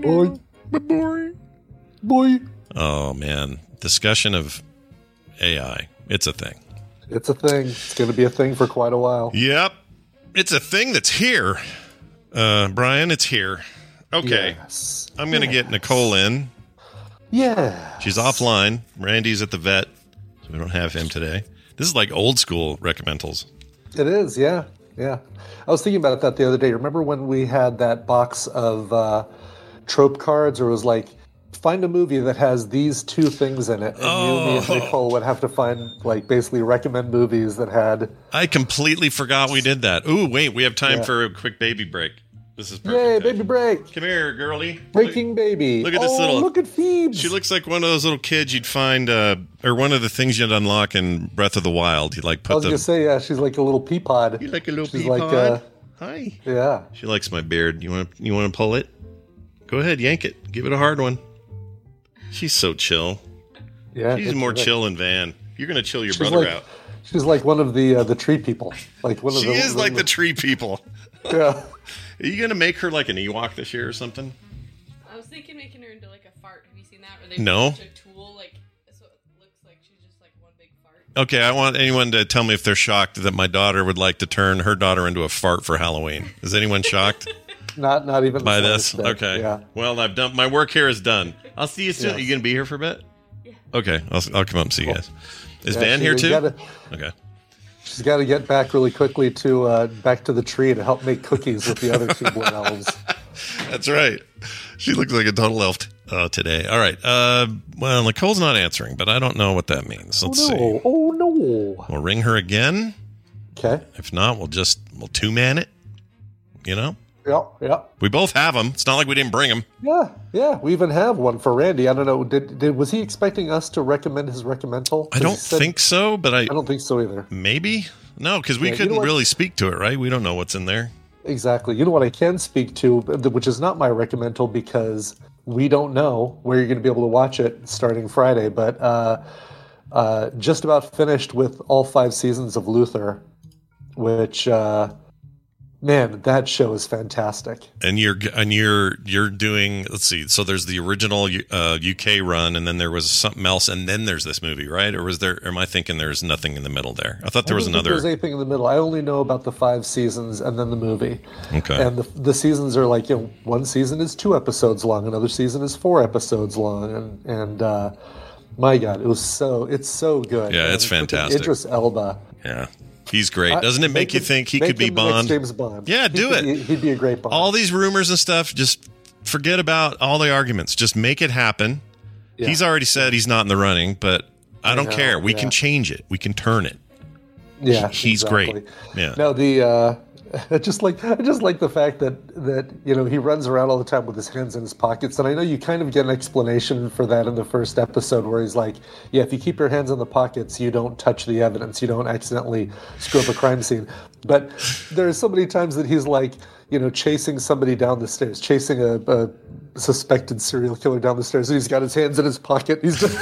Speaker 6: Bye. Bye.
Speaker 5: Oh, man. Discussion of AI. It's a thing.
Speaker 6: It's a thing. It's going to be a thing for quite a while.
Speaker 5: Yep. It's a thing that's here. Brian, it's here. Okay.
Speaker 6: Yes.
Speaker 5: I'm going to get Nicole in.
Speaker 6: Yeah.
Speaker 5: She's offline. Randy's at the vet, so we don't have him today. This is like old school recommendals.
Speaker 6: It is, yeah. I was thinking about that the other day. Remember when we had that box of trope cards, or it was like, find a movie that has these 2 things in it, and me and Nicole would have to find, like, basically recommend movies that had...
Speaker 5: I completely forgot we did that. Ooh, wait, we have time for a quick baby break. This is perfect.
Speaker 6: Yay, baby break.
Speaker 5: Come here, girlie.
Speaker 6: Breaking baby.
Speaker 5: Look at this little...
Speaker 6: look at Phoebes.
Speaker 5: She looks like one of those little kids you'd find, or one of the things you'd unlock in Breath of the Wild. You like put
Speaker 6: I was going to say, yeah, she's like a little pea pod.
Speaker 5: You like a little
Speaker 6: she's
Speaker 5: pea pod?
Speaker 6: Like,
Speaker 5: hi.
Speaker 6: Yeah.
Speaker 5: She likes my beard. You want to pull it? Go ahead, yank it. Give it a hard one. She's so chill.
Speaker 6: Yeah.
Speaker 5: She's more chill than Van. You're going to chill your brother out.
Speaker 6: She's like one of the tree people. Like one of
Speaker 5: she
Speaker 6: the,
Speaker 5: is like the tree people.
Speaker 6: Yeah.
Speaker 5: Are you going to make her like an Ewok this year or something?
Speaker 15: I was thinking making her into like a fart. Have you seen that? Where they
Speaker 5: no.
Speaker 15: put a tool like
Speaker 5: Okay, I want anyone to tell me if they're shocked that my daughter would like to turn her daughter into a fart for Halloween. Is anyone shocked?
Speaker 6: Not even
Speaker 5: by this. Okay.
Speaker 6: Yeah.
Speaker 5: Well, I've done my work here is done. I'll see you soon. Yes. Are you gonna be here for a bit? Yeah. Okay, I'll come up and see you guys. Is Van here too? Okay.
Speaker 6: She's got to get back really quickly to back to the tree to help make cookies with the other two blood elves.
Speaker 5: That's right. She looks like a total elf today. All right. Well, Nicole's not answering, but I don't know what that means. Let's see.
Speaker 6: Oh no!
Speaker 5: We'll ring her again.
Speaker 6: Okay.
Speaker 5: If not, we'll two-man it. You know.
Speaker 6: Yeah.
Speaker 5: We both have them. It's not like we didn't bring them.
Speaker 6: Yeah. We even have one for Randy. I don't know. Was he expecting us to recommend his recommendal?
Speaker 5: I don't think so, but I
Speaker 6: don't think so either.
Speaker 5: Maybe no, because we couldn't really speak to it, right? We don't know what's in there.
Speaker 6: Exactly. You know what I can speak to, which is not my recommendal because we don't know where you're going to be able to watch it starting Friday. But just about finished with all 5 seasons of Luther, which. Man, that show is fantastic.
Speaker 5: And you're doing, let's see. So there's the original UK run, and then there was something else, and then there's this movie, right? Or was there? Am I thinking there's nothing in the middle there? I thought there was another.
Speaker 6: There's anything in the middle. I only know about the 5 seasons and then the movie.
Speaker 5: Okay.
Speaker 6: And the seasons are like, one season is 2 episodes long, another season is 4 episodes long, and my God, it's so good.
Speaker 5: Yeah, it's fantastic.
Speaker 6: Idris Elba.
Speaker 5: Yeah. He's great. Doesn't it make you think he could be Bond?
Speaker 6: James Bond.
Speaker 5: Yeah, do it.
Speaker 6: He'd be a great Bond.
Speaker 5: All these rumors and stuff, just forget about all the arguments. Just make it happen. Yeah. He's already said he's not in the running, but I don't care. We can change it. We can turn it.
Speaker 6: Yeah,
Speaker 5: he's
Speaker 6: exactly.
Speaker 5: Great. Yeah.
Speaker 6: No, I just like the fact that he runs around all the time with his hands in his pockets, and I know you kind of get an explanation for that in the first episode where he's like, yeah, if you keep your hands in the pockets, you don't touch the evidence, you don't accidentally screw up a crime scene. But there's so many times that he's like, chasing somebody down the stairs, chasing a suspected serial killer down the stairs, and he's got his hands in his pocket. He's just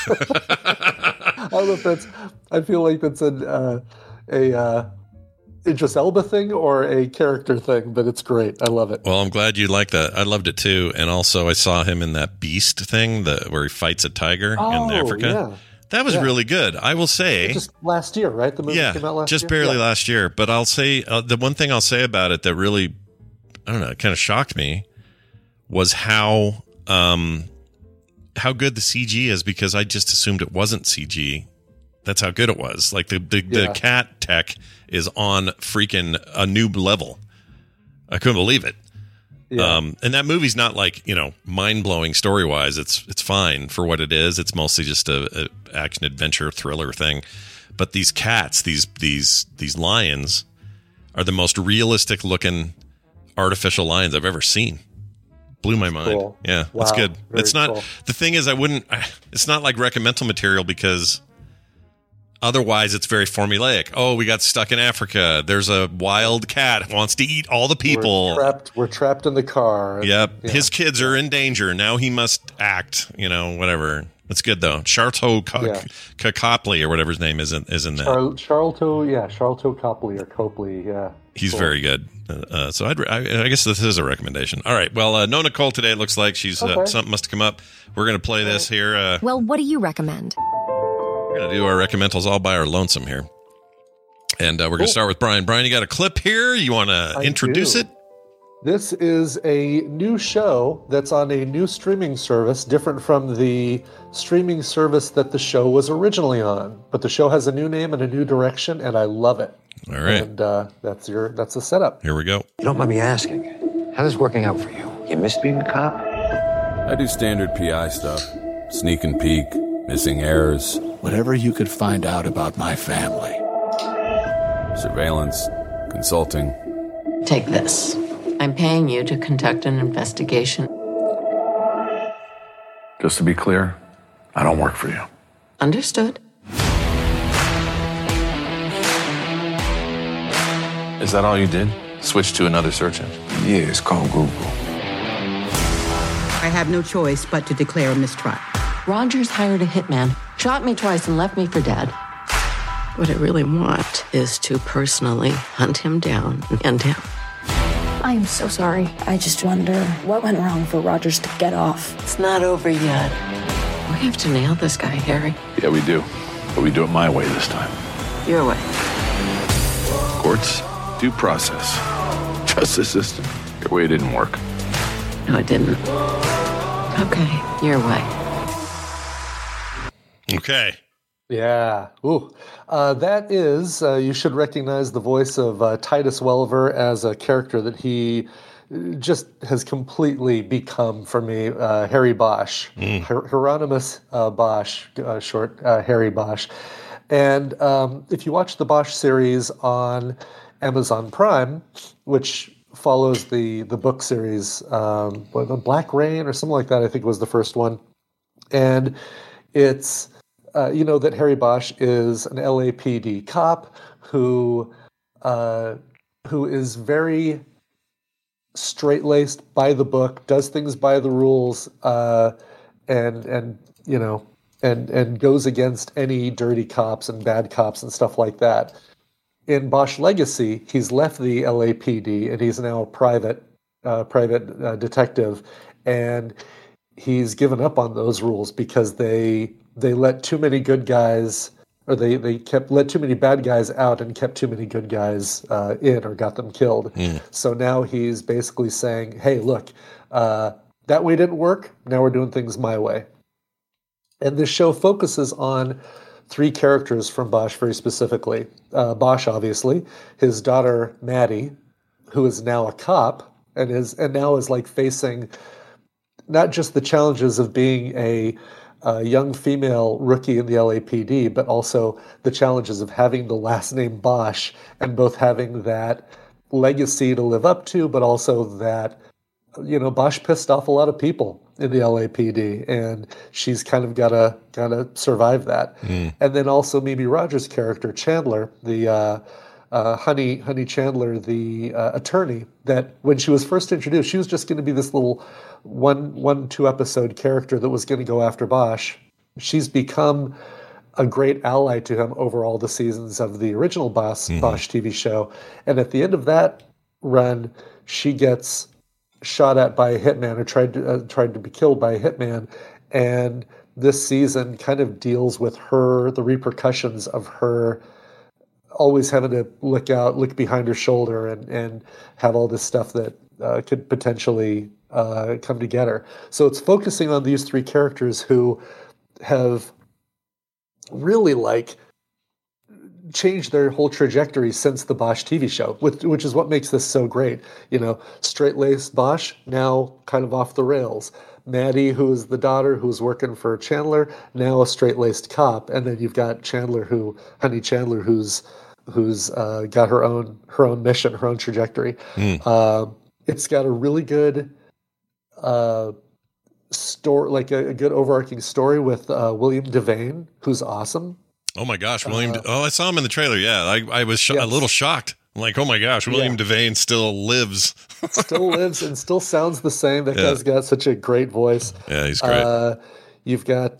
Speaker 6: I don't know if that's. I feel like that's a Idris Elba thing or a character thing, but it's great. I love it.
Speaker 5: Well, I'm glad you like that. I loved it too. And also I saw him in that Beast thing where he fights a tiger in Africa.
Speaker 6: Yeah.
Speaker 5: That was really good. I will say.
Speaker 6: Just last year, right? The movie came out last year?
Speaker 5: Just barely last year. But I'll say the one thing I'll say about it that really, I don't know, it kind of shocked me was how good the CG is, because I just assumed it wasn't CG. That's how good it was. Like the cat tech is on freaking a new level. I couldn't believe it. Yeah. And that movie's not like, mind blowing story wise. It's fine for what it is. It's mostly just a action adventure thriller thing. But these cats, these lions, are the most realistic looking artificial lions I've ever seen. Blew my mind.
Speaker 6: Cool.
Speaker 5: Yeah,
Speaker 6: wow.
Speaker 5: That's good. It's not
Speaker 6: cool.
Speaker 5: The thing is, it's not like recommendal material, because otherwise it's very formulaic. Oh, we got stuck in Africa. There's a wild cat who wants to eat all the people.
Speaker 6: We're trapped in the car.
Speaker 5: Yep. Yeah. His kids are in danger. Now he must act, whatever. It's good though. Sharlto Copley or whatever his name is in that.
Speaker 6: Sharlto Copley or Copley. Yeah.
Speaker 5: He's cool. Very good. So I guess this is a recommendation. All right. Well, no Nicole today. It looks like she's something must have come up. We're going to play this here.
Speaker 4: Well, what do you recommend?
Speaker 5: We're going to do our recommendals all by our lonesome here. And we're going to start with Brian. Brian, you got a clip here? You want to introduce it?
Speaker 6: This is a new show that's on a new streaming service, different from the streaming service that the show was originally on. But the show has a new name and a new direction, and I love it.
Speaker 5: All right.
Speaker 6: And that's the setup.
Speaker 5: Here we go.
Speaker 13: You don't mind me asking, how's this working out for you? You miss being a cop?
Speaker 9: I do standard PI stuff. Sneak and peek, missing errors.
Speaker 15: Whatever you could find out about my family.
Speaker 9: Surveillance, consulting.
Speaker 16: Take this. I'm paying you to conduct an investigation.
Speaker 15: Just to be clear, I don't work for you.
Speaker 16: Understood.
Speaker 17: Is that all you did? Switch to another search engine?
Speaker 15: Yeah, it's called Google.
Speaker 18: I have no choice but to declare a mistrial.
Speaker 16: Rogers hired a hitman, shot me twice, and left me for dead. What I really want is to personally hunt him down and end him.
Speaker 19: I am so sorry. I just wonder what went wrong for Rogers to get off.
Speaker 16: It's not over yet. We have to nail this guy, Harry.
Speaker 17: Yeah, we do.
Speaker 15: But we do it my way this time.
Speaker 16: Your way.
Speaker 15: Courts, due process, justice system. Your way didn't work.
Speaker 16: No, it didn't. Okay, your way.
Speaker 5: Okay.
Speaker 6: Yeah. Ooh. That is, you should recognize the voice of Titus Welliver as a character that he just has completely become for me, Harry Bosch. Hieronymus Bosch, short Harry Bosch. And if you watch the Bosch series on Amazon Prime, which follows the book series, the Black Rain or something like that, I think was the first one. And it's, you know, that Harry Bosch is an LAPD cop who is very straight-laced, by the book, does things by the rules, and you know, and goes against any dirty cops and bad cops and stuff like that. In Bosch Legacy, he's left the LAPD and he's now a private detective, and he's given up on those rules because they let too many good guys, or they let too many bad guys out and kept too many good guys in, or got them killed. So now he's basically saying, hey, look, that way didn't work. Now we're doing things my way. And this show focuses on three characters from Bosch very specifically. Bosch, obviously, his daughter, Maddie, who is now a cop and now is like facing not just the challenges of being a young female rookie in the LAPD, but also the challenges of having the last name Bosch and both having that legacy to live up to, but also that, you know, Bosch pissed off a lot of people in the LAPD, and she's kind of gotta survive that. And then also Mimi Rogers' character, Chandler, the Honey Chandler, the attorney, that when she was first introduced, she was just going to be this little 2 episode character that was going to go after Bosch. She's become a great ally to him over all the seasons of the original Bosch TV show. And at the end of that run, she gets shot at by a hitman, or tried to be killed by a hitman. And this season kind of deals with the repercussions of her always having to look behind her shoulder and have all this stuff that could potentially come together. So it's focusing on these three characters who have really changed their whole trajectory since the Bosch TV show, which is what makes this so great. You know, straight-laced Bosch, now kind of off the rails. Maddie, who is the daughter who's working for Chandler, now a straight-laced cop. And then you've got Honey Chandler, who's got her own mission, her own trajectory. It's got a really good story, like a good overarching story with William Devane, who's awesome.
Speaker 5: Oh my gosh, William! I saw him in the trailer. Yeah, I was a little shocked. I'm like, oh my gosh, William Devane still lives.
Speaker 6: Still lives and still sounds the same. That guy's got such a great voice.
Speaker 5: Yeah, he's great.
Speaker 6: You've got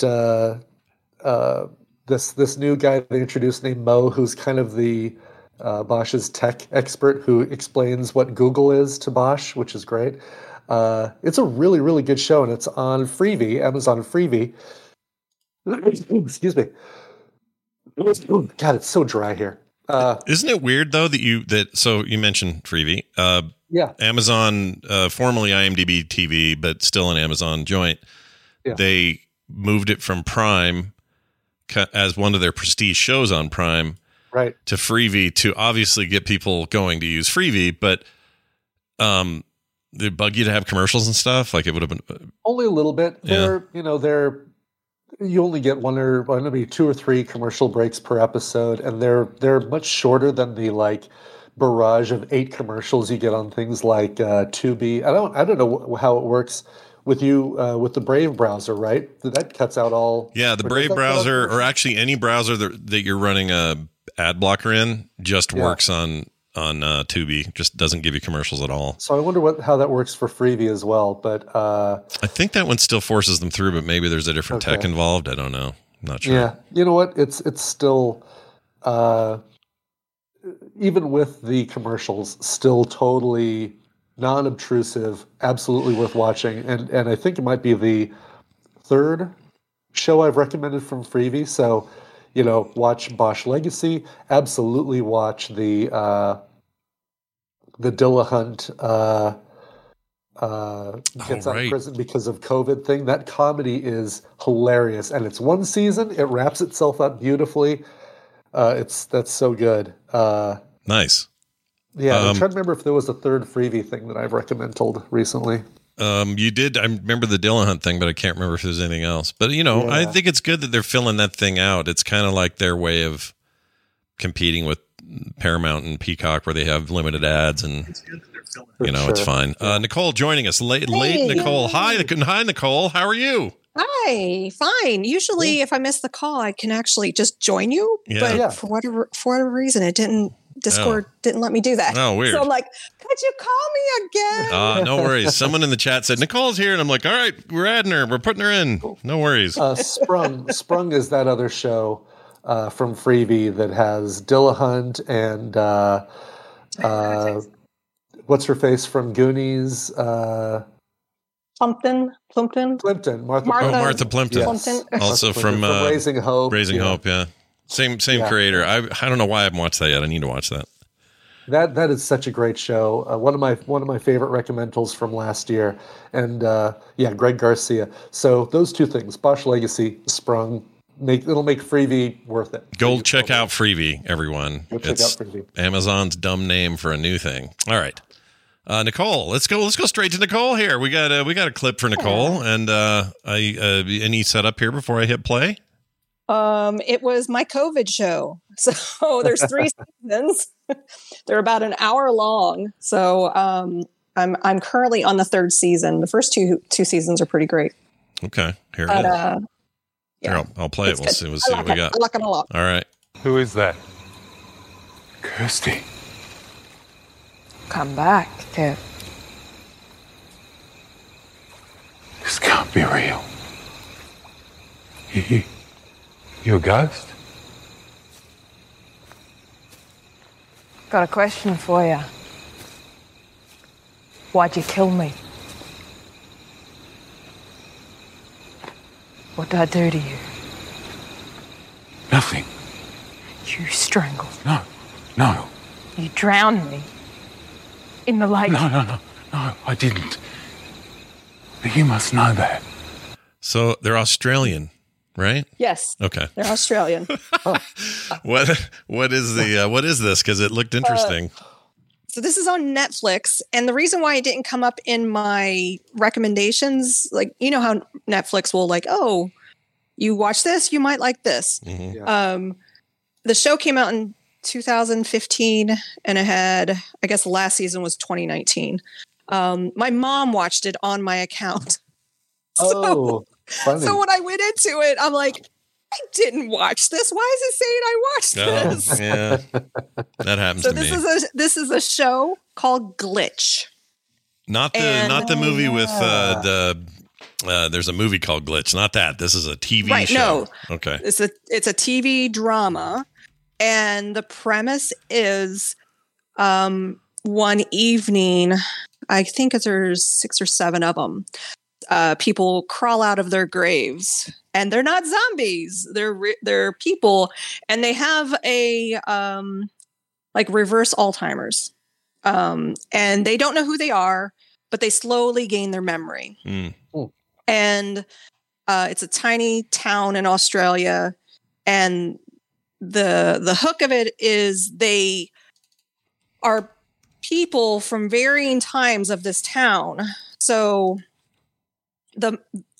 Speaker 6: this new guy they introduced named Mo, who's kind of the Bosch's tech expert who explains what Google is to Bosch, which is great. It's a really, really good show, and it's on Freevee, Amazon Freevee. Excuse me. God, it's so dry here.
Speaker 5: Isn't it weird though so you mentioned Freevee? Amazon, formerly IMDb TV, but still an Amazon joint. Yeah. They moved it from Prime as one of their prestige shows on Prime,
Speaker 6: right,
Speaker 5: to Freevee to obviously get people going to use Freevee, but they bug you to have commercials and stuff. Like it would have been
Speaker 6: only a little bit.
Speaker 5: Yeah.
Speaker 6: You only get one or maybe 2 or 3 commercial breaks per episode, and they're much shorter than the barrage of 8 commercials you get on things like Tubi. I don't know how it works with you with the Brave browser, right? That cuts out all.
Speaker 5: Yeah, the Brave browser, or actually any browser that you're running a ad blocker in, just works on Tubi. Just doesn't give you commercials at all.
Speaker 6: So I wonder how that works for Freevee as well. But
Speaker 5: I think that one still forces them through, but maybe there's a different tech involved. I don't know. I'm not sure.
Speaker 6: Yeah, you know what? It's still even with the commercials, still totally non-obtrusive, absolutely worth watching. And I think it might be the 3rd show I've recommended from Freevee. So watch Bosch Legacy. Absolutely watch the Dillahunt gets out of prison because of COVID thing. That comedy is hilarious, and it's one season. It wraps itself up beautifully. That's so good.
Speaker 5: Nice.
Speaker 6: Yeah, I'm trying to remember if there was a third freebie thing that I've recommended recently.
Speaker 5: You did. I remember the Dillahunt thing, but I can't remember if there's anything else. But I think it's good that they're filling that thing out. It's kind of like their way of competing with Paramount and Peacock, where they have limited ads, and it's fine. Nicole joining us late. Nicole, hi, Nicole. How are you?
Speaker 20: Hi, fine. Usually, if I miss the call, I can actually just join you.
Speaker 5: Yeah.
Speaker 20: But for whatever reason, it didn't. Discord didn't let me do that.
Speaker 5: Oh, weird.
Speaker 20: So I'm like, could you call me again?
Speaker 5: No worries. Someone in the chat said, Nicole's here. And I'm like, all right, we're adding her. We're putting her in. No worries.
Speaker 6: Sprung is that other show from Freebie that has Dillahunt and what's her face from Goonies?
Speaker 20: Plimpton.
Speaker 6: Martha
Speaker 5: Plimpton.
Speaker 6: Yes.
Speaker 5: Also from
Speaker 6: Raising Hope.
Speaker 5: Raising Hope, yeah. Same creator. I don't know why I haven't watched that yet. I need to watch that.
Speaker 6: That is such a great show. One of my favorite recommendals from last year, and Greg Garcia. So those two things, Bosch Legacy, Sprung, it'll make Freebie worth it.
Speaker 5: Go check out Freebie, everyone. It's Amazon's dumb name for a new thing. All right, Nicole, let's go straight to Nicole here. We got a clip for Nicole, and any setup here before I hit play.
Speaker 20: It was my COVID show. So there's 3 seasons. They're about an hour long. So I'm currently on the 3rd season. The first two seasons are pretty great.
Speaker 5: Okay, here it is. Here, I'll play it. We'll see what we got.
Speaker 20: I like it a lot.
Speaker 5: All right.
Speaker 15: Who is that? Kirsty.
Speaker 19: Come back, Kev.
Speaker 15: This can't be real. You a ghost?
Speaker 19: Got a question for you. Why'd you kill me? What did I do to you?
Speaker 15: Nothing.
Speaker 19: You strangled me.
Speaker 15: No.
Speaker 19: You drowned me. In the lake.
Speaker 15: No, I didn't. But you must know that.
Speaker 5: So they're Australian, right?
Speaker 20: Yes.
Speaker 5: Okay.
Speaker 20: They're Australian.
Speaker 5: What is this? Because it looked interesting.
Speaker 20: So this is on Netflix, and the reason why it didn't come up in my recommendations, like, you know how Netflix will oh, you watch this, you might like this.
Speaker 5: Mm-hmm.
Speaker 6: Yeah.
Speaker 20: The show came out in 2015, and it had, I guess the last season was 2019. My mom watched it on my account.
Speaker 6: Funny.
Speaker 20: So when I went into it, I'm like, I didn't watch this. Why is it saying I watched this?
Speaker 5: Yeah, that happens to me.
Speaker 20: This is a show called Glitch.
Speaker 5: Not the movie with there's a movie called Glitch. Not that. This is a TV show.
Speaker 20: No.
Speaker 5: Okay.
Speaker 20: It's a TV drama, and the premise is one evening, I think there's 6 or 7 of them. People crawl out of their graves, and they're not zombies. They're people, and they have a reverse Alzheimer's, and they don't know who they are, but they slowly gain their memory.
Speaker 5: Mm.
Speaker 20: And it's a tiny town in Australia, and the hook of it is they are people from varying times of this town. So the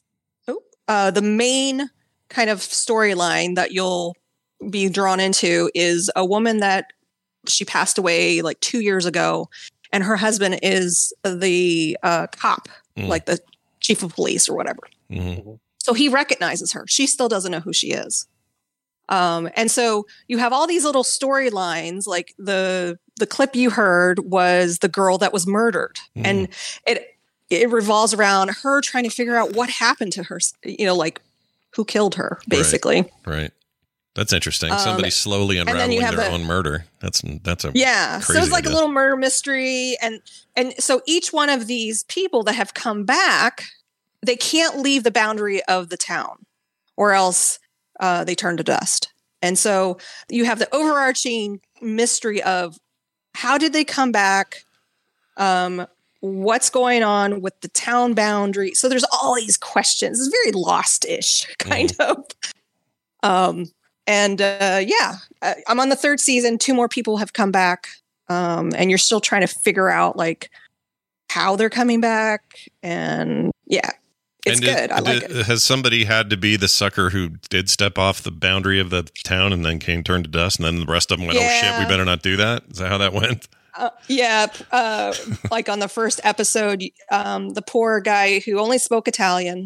Speaker 20: main kind of storyline that you'll be drawn into is a woman that she passed away 2 years ago, and her husband is the cop, like the chief of police or whatever.
Speaker 5: Mm-hmm.
Speaker 20: So he recognizes her. She still doesn't know who she is. And so you have all these little storylines, like the clip you heard was the girl that was murdered.
Speaker 5: Mm.
Speaker 20: And it revolves around her trying to figure out what happened to her, who killed her, basically.
Speaker 5: Right. That's interesting. Somebody slowly unraveling their own murder. That's a
Speaker 20: yeah.
Speaker 5: Crazy
Speaker 20: So it's like
Speaker 5: idea.
Speaker 20: a little murder mystery, and so each one of these people that have come back, they can't leave the boundary of the town, or else they turn to dust. And so you have the overarching mystery of how did they come back? What's going on with the town boundary? So there's all these questions. It's very Lost-ish kind of. I'm on the 3rd season. 2 more people have come back. And you're still trying to figure out like how they're coming back. And yeah, it's good. I like it.
Speaker 5: Has somebody had to be the sucker who did step off the boundary of the town and then turned to dust, and then the rest of them went, oh shit, we better not do that? Is that how that went?
Speaker 20: Like on the first episode, the poor guy who only spoke Italian,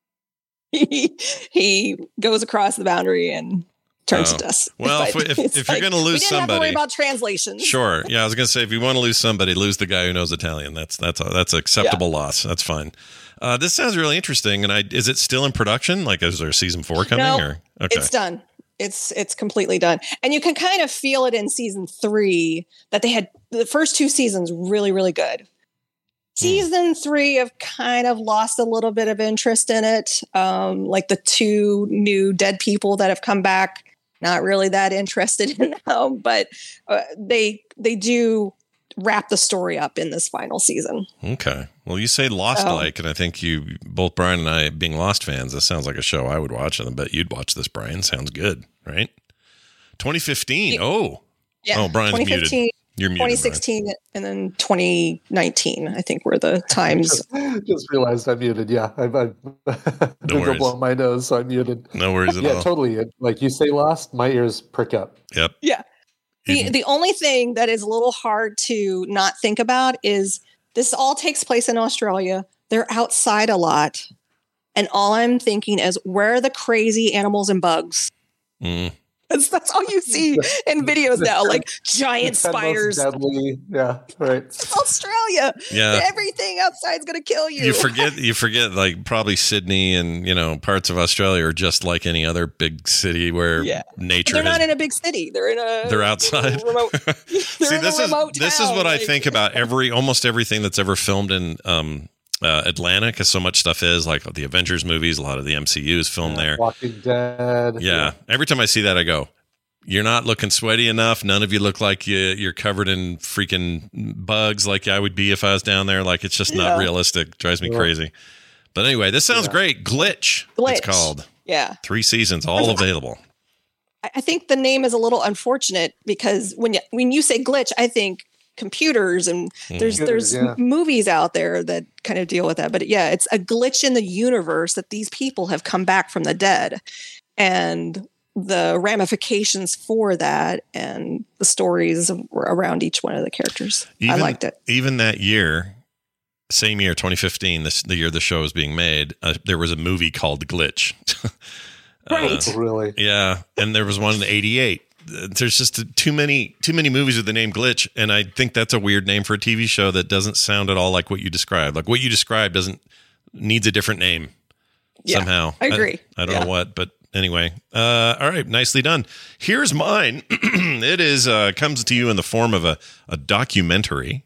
Speaker 20: he goes across the boundary and turns to dust.
Speaker 5: Well, if you're going to lose somebody, we didn't have to worry
Speaker 20: about translations.
Speaker 5: Sure. Yeah, I was going to say, if you want to lose somebody, lose the guy who knows Italian. That's acceptable loss. That's fine. This sounds really interesting. And is it still in production? Like, is there season 4 coming?
Speaker 20: No,
Speaker 5: or okay.
Speaker 20: It's done. It's completely done. And you can kind of feel it in season 3 that they had the first 2 seasons really, really good. Season 3 have kind of lost a little bit of interest in it. Like the 2 new dead people that have come back, not really that interested in them, but they do wrap the story up in this final season.
Speaker 5: Okay. Well, you say Lost-like, and I think both Brian and I, being Lost fans, this sounds like a show I would watch, and I bet you'd watch this, Brian. Sounds good, right? 2015.
Speaker 20: Yeah.
Speaker 5: Oh, Brian's
Speaker 20: 2015,
Speaker 5: muted. You're muted,
Speaker 20: 2016, Brian. And then 2019, I think, were the times.
Speaker 6: Just realized I'm muted. Yeah, I
Speaker 5: No
Speaker 6: go blow my nose, so I'm muted.
Speaker 5: No worries at all.
Speaker 6: Yeah, totally. Like you say Lost, my ears prick up.
Speaker 5: Yep.
Speaker 20: Yeah. The only thing that is a little hard to not think about is this all takes place in Australia. They're outside a lot. And all I'm thinking is, where are the crazy animals and bugs? That's all you see in videos now, like giant spiders.
Speaker 6: Deadly. Yeah, right.
Speaker 20: It's Australia.
Speaker 5: Yeah.
Speaker 20: Everything outside is going to kill you.
Speaker 5: You forget like probably Sydney and, parts of Australia are just like any other big city where nature.
Speaker 20: They're not in a big city.
Speaker 5: They're outside.
Speaker 20: Remote.
Speaker 5: See, this is what I think about almost everything that's ever filmed in Atlanta, because so much stuff is like the Avengers movies. A lot of the MCU is filmed there.
Speaker 6: Walking Dead.
Speaker 5: Yeah. Every time I see that, I go, you're not looking sweaty enough. None of you look like you're covered in freaking bugs like I would be if I was down there. Like, it's just not realistic. Drives me crazy. But anyway, this sounds great. Glitch. It's called.
Speaker 20: Yeah.
Speaker 5: 3 seasons, all available.
Speaker 20: I think the name is a little unfortunate because when you say glitch, I think computers, and there's movies out there that kind of deal with that. But yeah, it's a glitch in the universe that these people have come back from the dead, and the ramifications for that and the stories around each one of the characters. I liked it.
Speaker 5: Even that year, same year, 2015, the year the show was being made, there was a movie called Glitch.
Speaker 20: Right.
Speaker 6: Really?
Speaker 5: Yeah. And there was one in 88. There's just too many movies with the name Glitch, and I think that's a weird name for a TV show that doesn't sound at all like what you described. Like what you described needs a different name somehow.
Speaker 20: I agree.
Speaker 5: I don't know what, but anyway. All right, nicely done. Here's mine. It is comes to you in the form of a documentary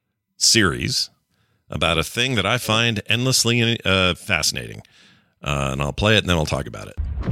Speaker 5: series about a thing that I find endlessly fascinating, and I'll play it and then I'll talk about it.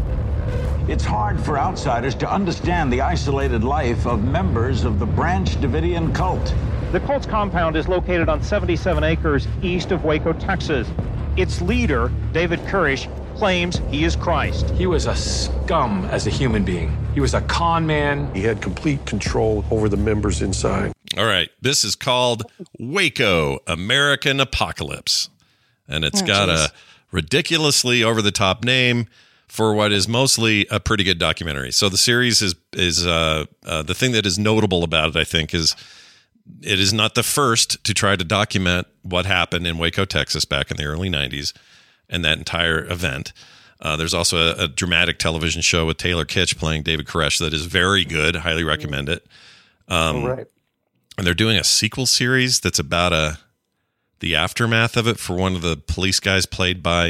Speaker 21: It's hard for outsiders to understand the isolated life of members of the Branch Davidian cult.
Speaker 22: The cult's compound is located on 77 acres east of Waco, Texas. Its leader, David Koresh, claims he is Christ.
Speaker 23: He was a scum as a human being. He was a con man.
Speaker 24: He had complete control over the members inside.
Speaker 5: All right. This is called Waco, American Apocalypse. And it's got a ridiculously over-the-top name for what is mostly a pretty good documentary. So the series is the thing that is notable about it, I think, is it is not the first to try to document what happened in Waco, Texas back in the early 90s and that entire event. There's also a dramatic television show with Taylor Kitsch playing David Koresh that is very good. Highly recommend it.
Speaker 6: Right.
Speaker 5: And they're doing a sequel series that's about the aftermath of it for one of the police guys played by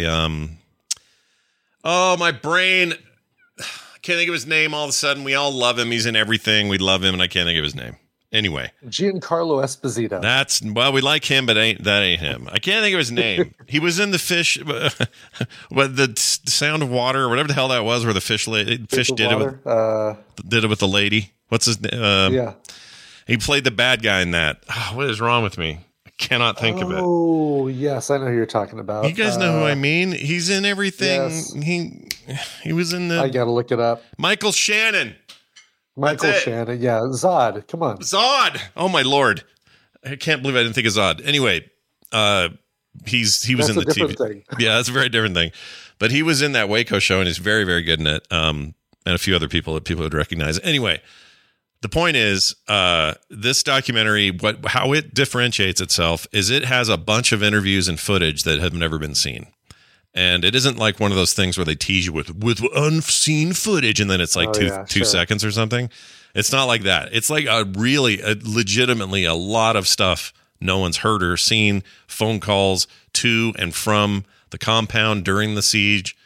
Speaker 5: my brain. I can't think of his name all of a sudden. We all love him. He's in everything. We love him, and I can't think of his name. Anyway,
Speaker 6: Giancarlo Esposito.
Speaker 5: We like him, but that ain't him. I can't think of his name. He was in the fish, what the Sound of Water, or whatever the hell that was, where the fish did it with the lady. What's his name?
Speaker 6: Yeah,
Speaker 5: he played the bad guy in that. Oh, what is wrong with me? I cannot think of it.
Speaker 6: Oh, yes, I know who you're talking about.
Speaker 5: You guys know who I mean. He's in everything.
Speaker 6: Yes.
Speaker 5: He was in the.
Speaker 6: I gotta look it up.
Speaker 5: Michael Shannon.
Speaker 6: Michael Shannon, yeah. Zod, come on.
Speaker 5: Zod! Oh, my Lord. I can't believe I didn't think of Zod. Anyway, he was in the TV. Thing. Yeah, that's a very different thing. But he was in that Waco show, and he's very, very good in it. And a few other people that people would recognize. Anyway, the point is, this documentary, how it differentiates itself is it has a bunch of interviews and footage that have never been seen. And it isn't like one of those things where they tease you with unseen footage and then it's like two seconds or something. It's not like that. It's like legitimately a lot of stuff no one's heard or seen, phone calls to and from the compound during the siege,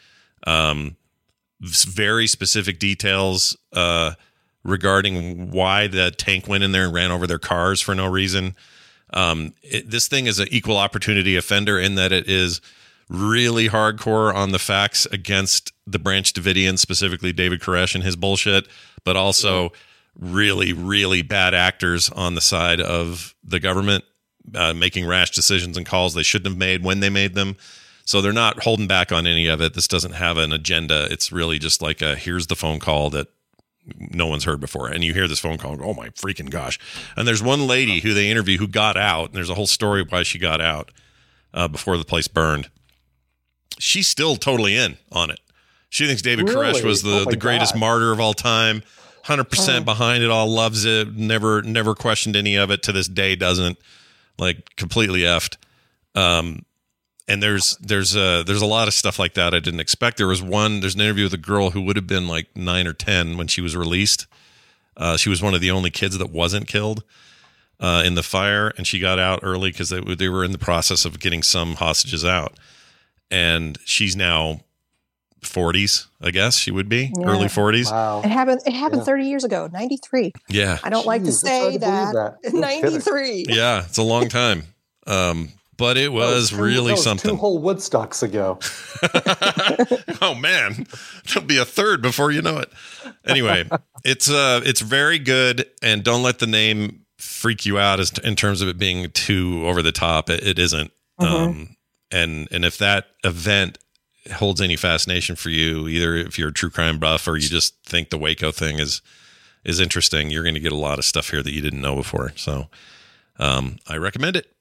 Speaker 5: very specific details regarding why the tank went in there and ran over their cars for no reason. This thing is an equal opportunity offender in that it is really hardcore on the facts against the Branch Davidians, specifically David Koresh and his bullshit, but also really, really bad actors on the side of the government, making rash decisions and calls they shouldn't have made when they made them. So they're not holding back on any of it. This doesn't have an agenda. It's really just like here's the phone call that no one's heard before. And you hear this phone call and go, oh my freaking gosh. And there's one lady who they interview who got out, and there's a whole story why she got out before the place burned. She's still totally in on it. She thinks David Koresh was the greatest martyr of all time. 100% behind it all, loves it, never questioned any of it, to this day doesn't, like, completely effed. And there's a lot of stuff like that I didn't expect. There's an interview with a girl who would have been like 9 or 10 when she was released. She was one of the only kids that wasn't killed in the fire, and she got out early because they were in the process of getting some hostages out. And she's now 40s, I guess she would be, early 40s.
Speaker 6: Wow.
Speaker 20: It happened 30 years ago, 93.
Speaker 5: Yeah.
Speaker 20: I don't like to say that. 93.
Speaker 5: Yeah, it's a long time. But it was really something.
Speaker 6: 2 whole Woodstocks ago.
Speaker 5: Oh man, there'll be a third before you know it. Anyway, it's very good, and don't let the name freak you out in terms of it being too over the top. It isn't. Mm-hmm. And if that event holds any fascination for you, either if you're a true crime buff or you just think the Waco thing is interesting, you're going to get a lot of stuff here that you didn't know before. So I recommend it.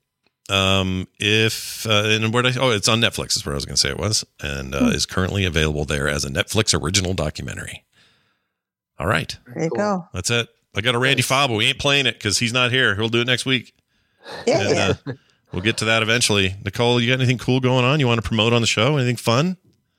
Speaker 5: It's on Netflix is where I was going to say it was, and is currently available there as a Netflix original documentary. All right.
Speaker 20: There you go.
Speaker 5: That's it. I got a Randy Fobb, but we ain't playing it because he's not here. He'll do it next week.
Speaker 20: Yeah.
Speaker 5: And, we'll get to that eventually. Nicole, you got anything cool going on you want to promote on the show? Anything fun?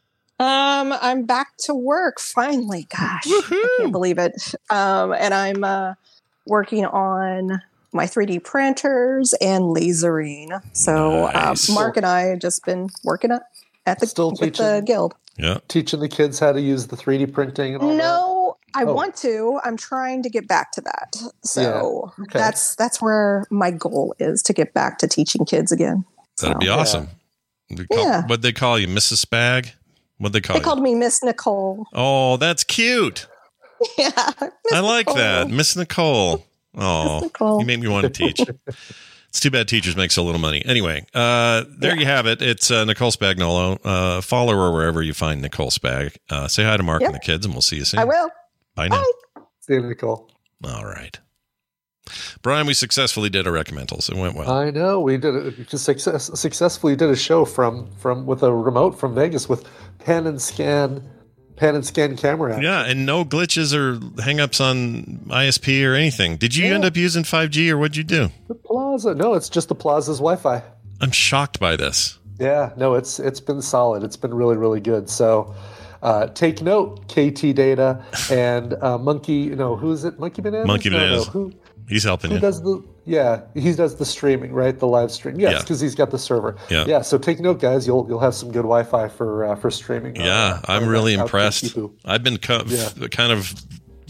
Speaker 20: I'm back to work finally. Gosh, I can't believe it. And I'm working on my 3D printers and lasering. So
Speaker 5: Nice.
Speaker 20: Mark and I have just been working at the guild.
Speaker 5: Yeah,
Speaker 6: teaching the kids how to use the 3D printing. And all
Speaker 20: no, I want to. I'm trying to get back to that. So that's where my goal is, to get back to teaching kids again.
Speaker 5: That'd be awesome.
Speaker 20: Yeah.
Speaker 5: What'd they call you, Mrs. Spag? What'd they call you?
Speaker 20: They called me Miss Nicole.
Speaker 5: Oh, that's cute.
Speaker 20: Yeah,
Speaker 5: I like that, Miss Nicole. Oh, you made me want to teach. It's too bad teachers make so little money. Anyway, there you have it. It's Nicole Spagnuolo. Follow her wherever you find Nicole Spag. Say hi to Mark and the kids, and we'll see you soon.
Speaker 20: I will.
Speaker 5: Bye now.
Speaker 6: See you, Nicole.
Speaker 5: All right. Brian, we successfully did a recommendals. It went well.
Speaker 6: I know. We did it. Just successfully did a show from with a remote from Vegas with pan and scan camera action.
Speaker 5: Yeah, and no glitches or hangups on ISP or anything. Did you end up using 5G, or what'd you do?
Speaker 6: The Plaza. No, it's just the Plaza's Wi-Fi.
Speaker 5: I'm shocked by this.
Speaker 6: Yeah, no, it's been solid. It's been really, really good. So take note, KT Data and Monkey. Who is it? Monkey Bananas?
Speaker 5: Monkey Bananas.
Speaker 6: Who?
Speaker 5: He's helping you.
Speaker 6: He does the streaming, right? The live stream. Yes, because he's got the server.
Speaker 5: Yeah.
Speaker 6: So take note, guys. You'll have some good Wi-Fi for streaming.
Speaker 5: Yeah, I'm really impressed. I've been kind of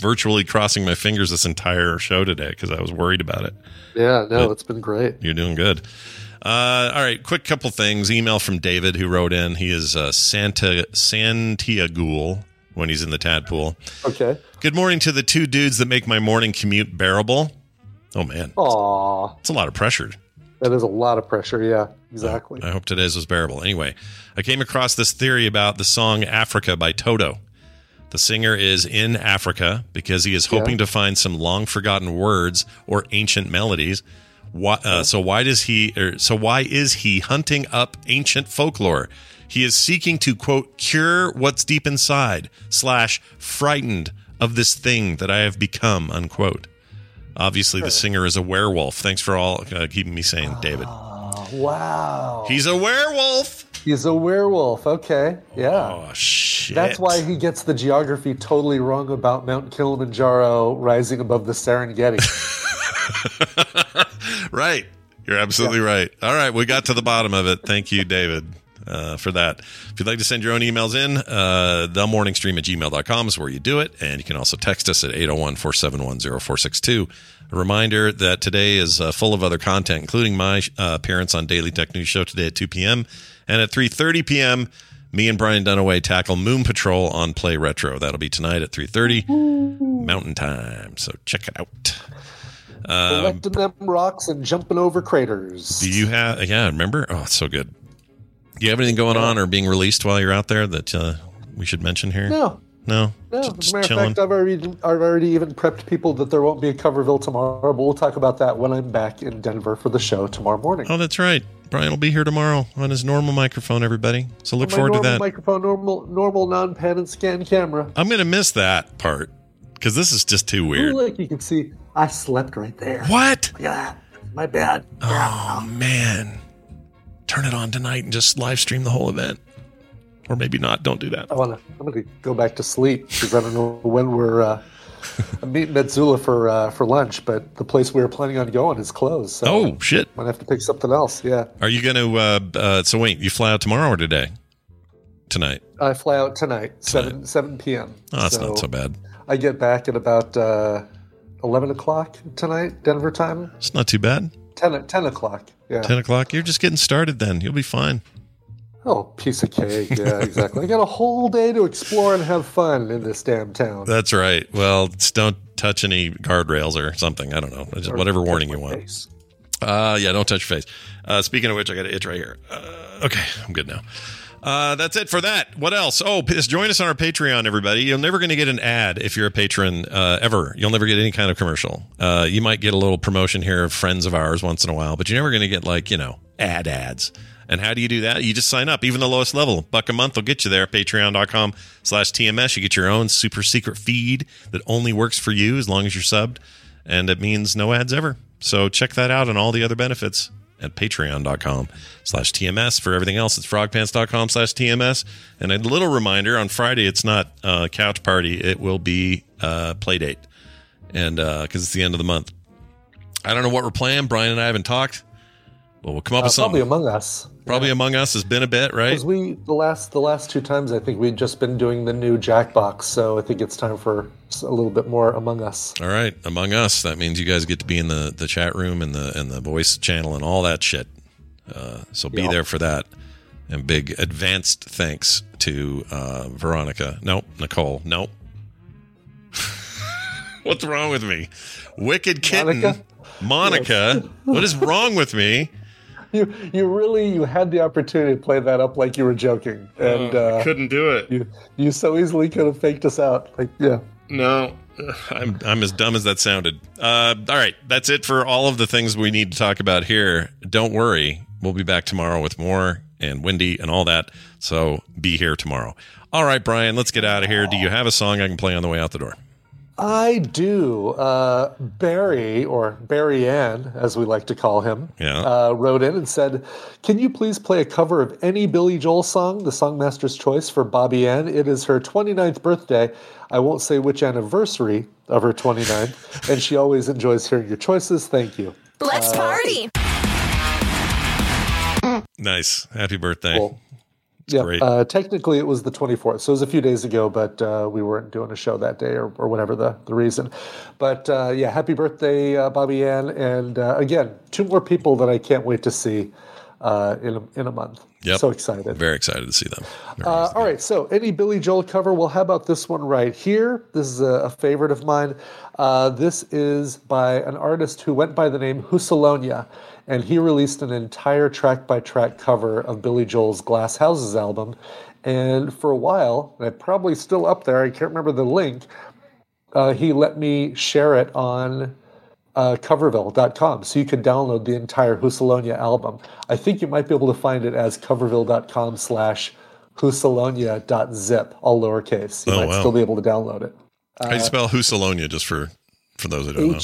Speaker 5: virtually crossing my fingers this entire show today because I was worried about it.
Speaker 6: Yeah, no,
Speaker 5: But
Speaker 6: it's been great.
Speaker 5: You're doing good. All right, quick couple things. Email from David who wrote in. He is Santiagoul when he's in the Tadpool.
Speaker 6: Okay.
Speaker 5: Good morning to the two dudes that make my morning commute bearable. Oh, man.
Speaker 6: Aw.
Speaker 5: It's a lot of pressure.
Speaker 6: That is a lot of pressure. Yeah, exactly.
Speaker 5: I hope today's was bearable. Anyway, I came across this theory about the song Africa by Toto. The singer is in Africa because he is hoping to find some long forgotten words or ancient melodies. So why is he hunting up ancient folklore? He is seeking to, quote, cure what's deep inside / frightened of this thing that I have become, unquote. Obviously, the singer is a werewolf. Thanks for all keeping me sane, David.
Speaker 6: Wow.
Speaker 5: He's a werewolf.
Speaker 6: He's a werewolf. Okay. Yeah.
Speaker 5: Oh, shit.
Speaker 6: That's why he gets the geography totally wrong about Mount Kilimanjaro rising above the Serengeti.
Speaker 5: Right. You're absolutely right. All right. We got to the bottom of it. Thank you, David, for that. If you'd like to send your own emails in, themorningstream@gmail.com is where you do it. And you can also text us at 801-471-0462. A reminder that today is full of other content, including my appearance on Daily Tech News Show today at 2 p.m. And at 3:30 p.m., me and Brian Dunaway tackle Moon Patrol on Play Retro. That'll be tonight at 3:30 Mountain Time. So check it out.
Speaker 6: Collecting them rocks and jumping over craters.
Speaker 5: Do you have? Yeah, remember? Oh, it's so good. Do you have anything going on or being released while you're out there that we should mention here?
Speaker 6: No.
Speaker 5: No.
Speaker 6: As a matter of fact, I've already even prepped people that there won't be a Coverville tomorrow, but we'll talk about that when I'm back in Denver for the show tomorrow morning.
Speaker 5: Oh, that's right. Brian will be here tomorrow on his normal microphone, everybody. So look forward to that.
Speaker 6: Microphone, normal non-pan and scan camera.
Speaker 5: I'm going to miss that part because this is just too weird.
Speaker 6: Like you can see, I slept right there.
Speaker 5: What?
Speaker 6: Yeah, my bad.
Speaker 5: Oh, man. Turn it on tonight and just live stream the whole event. Or maybe not. Don't do that.
Speaker 6: I'm going to go back to sleep because I don't know when we're meeting at Zula for lunch, but the place we were planning on going is closed. So
Speaker 5: oh, shit.
Speaker 6: Might have to pick something else. Yeah.
Speaker 5: Are you going to, so wait, you fly out tomorrow or today? Tonight?
Speaker 6: I fly out tonight. 7 p.m.
Speaker 5: Oh, that's not so bad.
Speaker 6: I get back at about 11 o'clock tonight, Denver time.
Speaker 5: It's not too bad.
Speaker 6: 10 o'clock. Yeah.
Speaker 5: 10 o'clock. You're just getting started then. You'll be fine.
Speaker 6: Oh, piece of cake. Yeah, exactly. I got a whole day to explore and have fun in this damn town.
Speaker 5: That's right. Well, don't touch any guardrails or something. I don't know. Just whatever warning you want.
Speaker 6: Face.
Speaker 5: Yeah, don't touch your face. Speaking of which, I got an itch right here. Okay, I'm good now. That's it for that. What else? Oh, join us on our Patreon, everybody. You're never going to get an ad if you're a patron ever. You'll never get any kind of commercial. You might get a little promotion here of friends of ours once in a while, but you're never going to get ads. And how do you do that? You just sign up. Even the lowest level, $1 a month will get you there. Patreon.com/TMS. You get your own super secret feed that only works for you as long as you're subbed. And it means no ads ever. So check that out and all the other benefits at patreon.com/TMS. For everything else, it's frogpants.com/TMS. And a little reminder, on Friday, it's not Couch Party. It will be Playdate. And because it's the end of the month. I don't know what we're playing. Brian and I haven't talked. But we'll come up with something.
Speaker 6: Probably Among Us.
Speaker 5: Probably Among Us has been a bit, right?
Speaker 6: Because the last 2 times, I think we'd just been doing the new Jackbox, so I think it's time for a little bit more Among Us.
Speaker 5: All right, Among Us. That means you guys get to be in the chat room and the voice channel and all that shit. So be there for that. And big advanced thanks to Veronica. Nope. Nicole. Nope. What's wrong with me? Wicked Kitten. Monica. What is wrong with me?
Speaker 6: You had the opportunity to play that up like you were joking, and
Speaker 5: couldn't do it.
Speaker 6: You so easily could have faked us out.
Speaker 5: No, I'm as dumb as that sounded. All right, that's it for all of the things we need to talk about here. Don't worry, we'll be back tomorrow with more and Wendy and all that. So be here tomorrow. All right, Brian, let's get out of here. Do you have a song I can play on the way out the door?
Speaker 6: I do. Barry, or Barry Ann, as we like to call him, wrote in and said, "Can you please play a cover of any Billy Joel song, the Songmaster's Choice for Bobby Ann? It is her 29th birthday. I won't say which anniversary of her 29th, and she always enjoys hearing your choices. Thank you."
Speaker 1: Let's party.
Speaker 5: Nice. Happy birthday.
Speaker 6: Cool. Yeah,
Speaker 5: great.
Speaker 6: Technically it was the 24th, so it was a few days ago, but we weren't doing a show that day or whatever the reason. But yeah, happy birthday, Bobby Ann. And again, 2 more people that I can't wait to see in a month.
Speaker 5: Yep.
Speaker 6: So excited.
Speaker 5: Very excited to see them.
Speaker 6: All right, so any Billy Joel cover? Well, how about this one right here? This is a favorite of mine. This is by an artist who went by the name Husalonia, and he released an entire track-by-track cover of Billy Joel's Glass Houses album. And for a while, and it's probably still up there, I can't remember the link, he let me share it on Coverville.com, so you could download the entire Husalonia album. I think you might be able to find it as coverville.com/Husalonia.zip, all lowercase. You might still be able to download it.
Speaker 5: How do you spell Husalonia, just for those that don't know?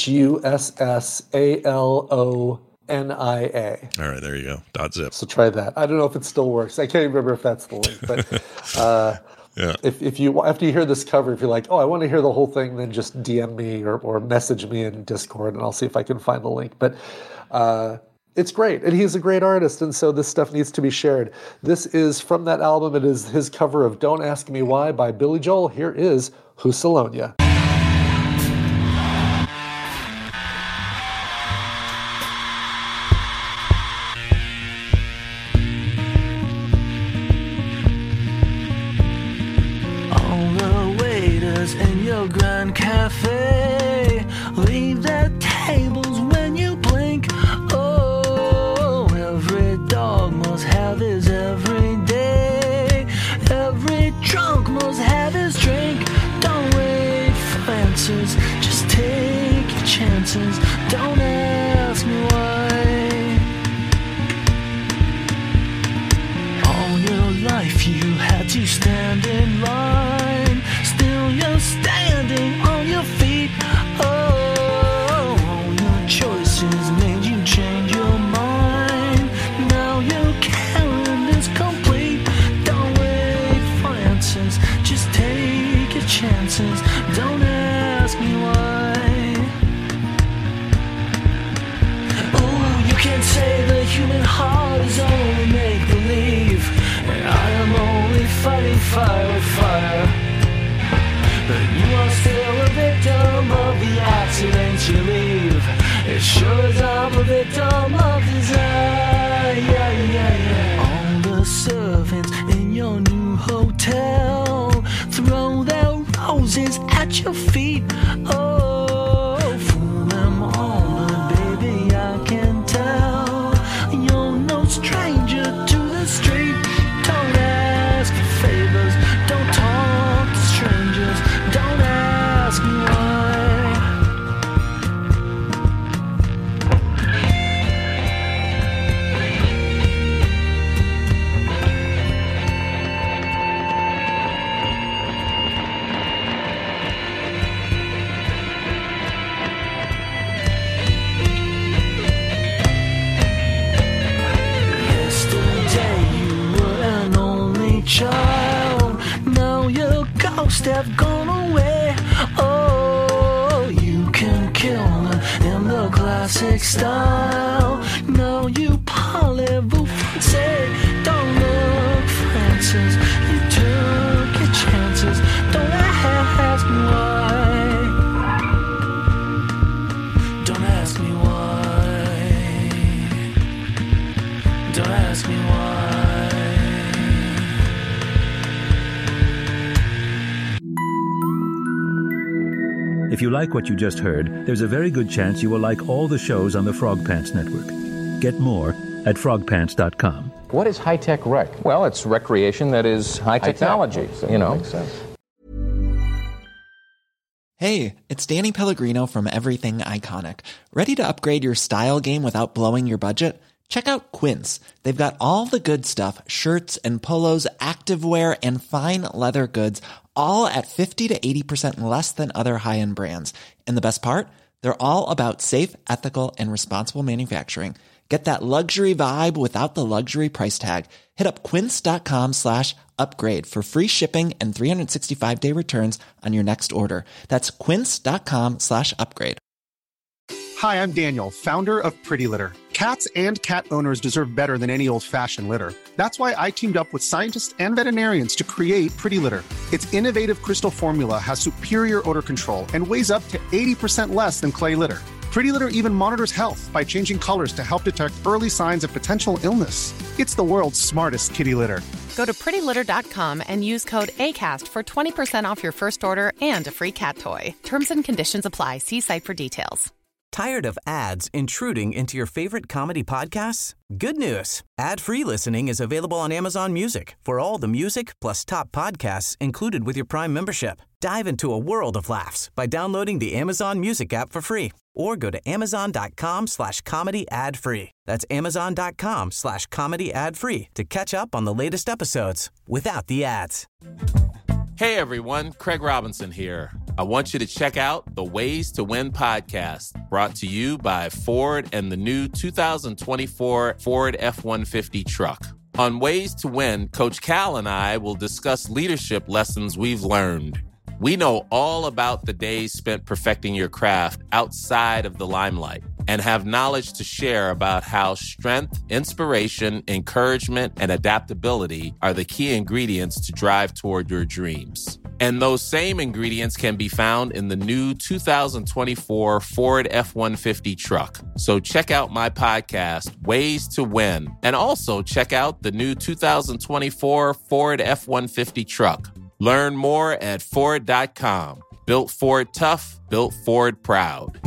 Speaker 6: HUSSALONIA.
Speaker 5: All right, there you go. .zip.
Speaker 6: So try that. I don't know if it still works. I can't remember if that's the link, but
Speaker 5: yeah.
Speaker 6: If you, after you hear this cover, if you're like, oh, I want to hear the whole thing, then just DM me or message me in Discord, and I'll see if I can find the link. But it's great, and he's a great artist, and so this stuff needs to be shared. This is from that album. It is his cover of Don't Ask Me Why by Billy Joel. Here is Husalonia.
Speaker 10: In your Grand Cafe, leave their tables when you blink. Oh, every dog must have his every day. Every drunk must have his drink. Don't wait for answers, just take your chances. Don't ask me why. All your life you had to stand in line. You're standing on your feet. Oh, your choices made you change your mind. Now your calendar is complete. Don't wait for answers, just take your chances. Don't ask me why. Oh, you can't say the human heart is only make-believe, and I am only fighting fire with fire. But you are still a victim of the accidents you leave. It sure as I'm a victim of desire. All the servants in your new hotel throw their roses at your feet. Oh, fool them all, but baby, I can tell you're no stranger to the street. Don't ask for favors, don't talk to strangers. Don't ask me why. Yesterday you were an only child. Now your ghosts have gone away. Oh, you can kill them in the classic style. Now you parlez-vous français. Don't look for answers, you took your chances. Don't ask me why. Don't ask me why. Don't ask me why.
Speaker 1: If you like what you just heard, there's a very good chance you will like all the shows on the Frog Pants Network. Get more at frogpants.com.
Speaker 2: What is high-tech rec? Well, it's recreation that is high technology, you know. Makes sense.
Speaker 3: Hey, it's Danny Pellegrino from Everything Iconic. Ready to upgrade your style game without blowing your budget? Check out Quince. They've got all the good stuff, shirts and polos, activewear, and fine leather goods, all at 50 to 80% less than other high-end brands. And the best part? They're all about safe, ethical, and responsible manufacturing. Get that luxury vibe without the luxury price tag. Hit up quince.com/upgrade for free shipping and 365-day returns on your next order. That's quince.com/upgrade.
Speaker 7: Hi, I'm Daniel, founder of Pretty Litter. Cats and cat owners deserve better than any old-fashioned litter. That's why I teamed up with scientists and veterinarians to create Pretty Litter. Its innovative crystal formula has superior odor control and weighs up to 80% less than clay litter. Pretty Litter even monitors health by changing colors to help detect early signs of potential illness. It's the world's smartest kitty litter.
Speaker 8: Go to prettylitter.com and use code ACAST for 20% off your first order and a free cat toy. Terms and conditions apply. See site for details.
Speaker 11: Tired of ads intruding into your favorite comedy podcasts? Good news. Ad-free listening is available on Amazon Music for all the music plus top podcasts included with your Prime membership. Dive into a world of laughs by downloading the Amazon Music app for free or go to amazon.com/comedy ad-free. That's amazon.com/comedy ad-free to catch up on the latest episodes without the ads.
Speaker 12: Hey everyone, Craig Robinson here. I want you to check out the Ways to Win podcast, brought to you by Ford and the new 2024 Ford F-150 truck. On Ways to Win, Coach Cal and I will discuss leadership lessons we've learned. We know all about the days spent perfecting your craft outside of the limelight and have knowledge to share about how strength, inspiration, encouragement, and adaptability are the key ingredients to drive toward your dreams. And those same ingredients can be found in the new 2024 Ford F-150 truck. So check out my podcast, Ways to Win, and also check out the new 2024 Ford F-150 truck. Learn more at Ford.com. Built Ford tough, built Ford proud.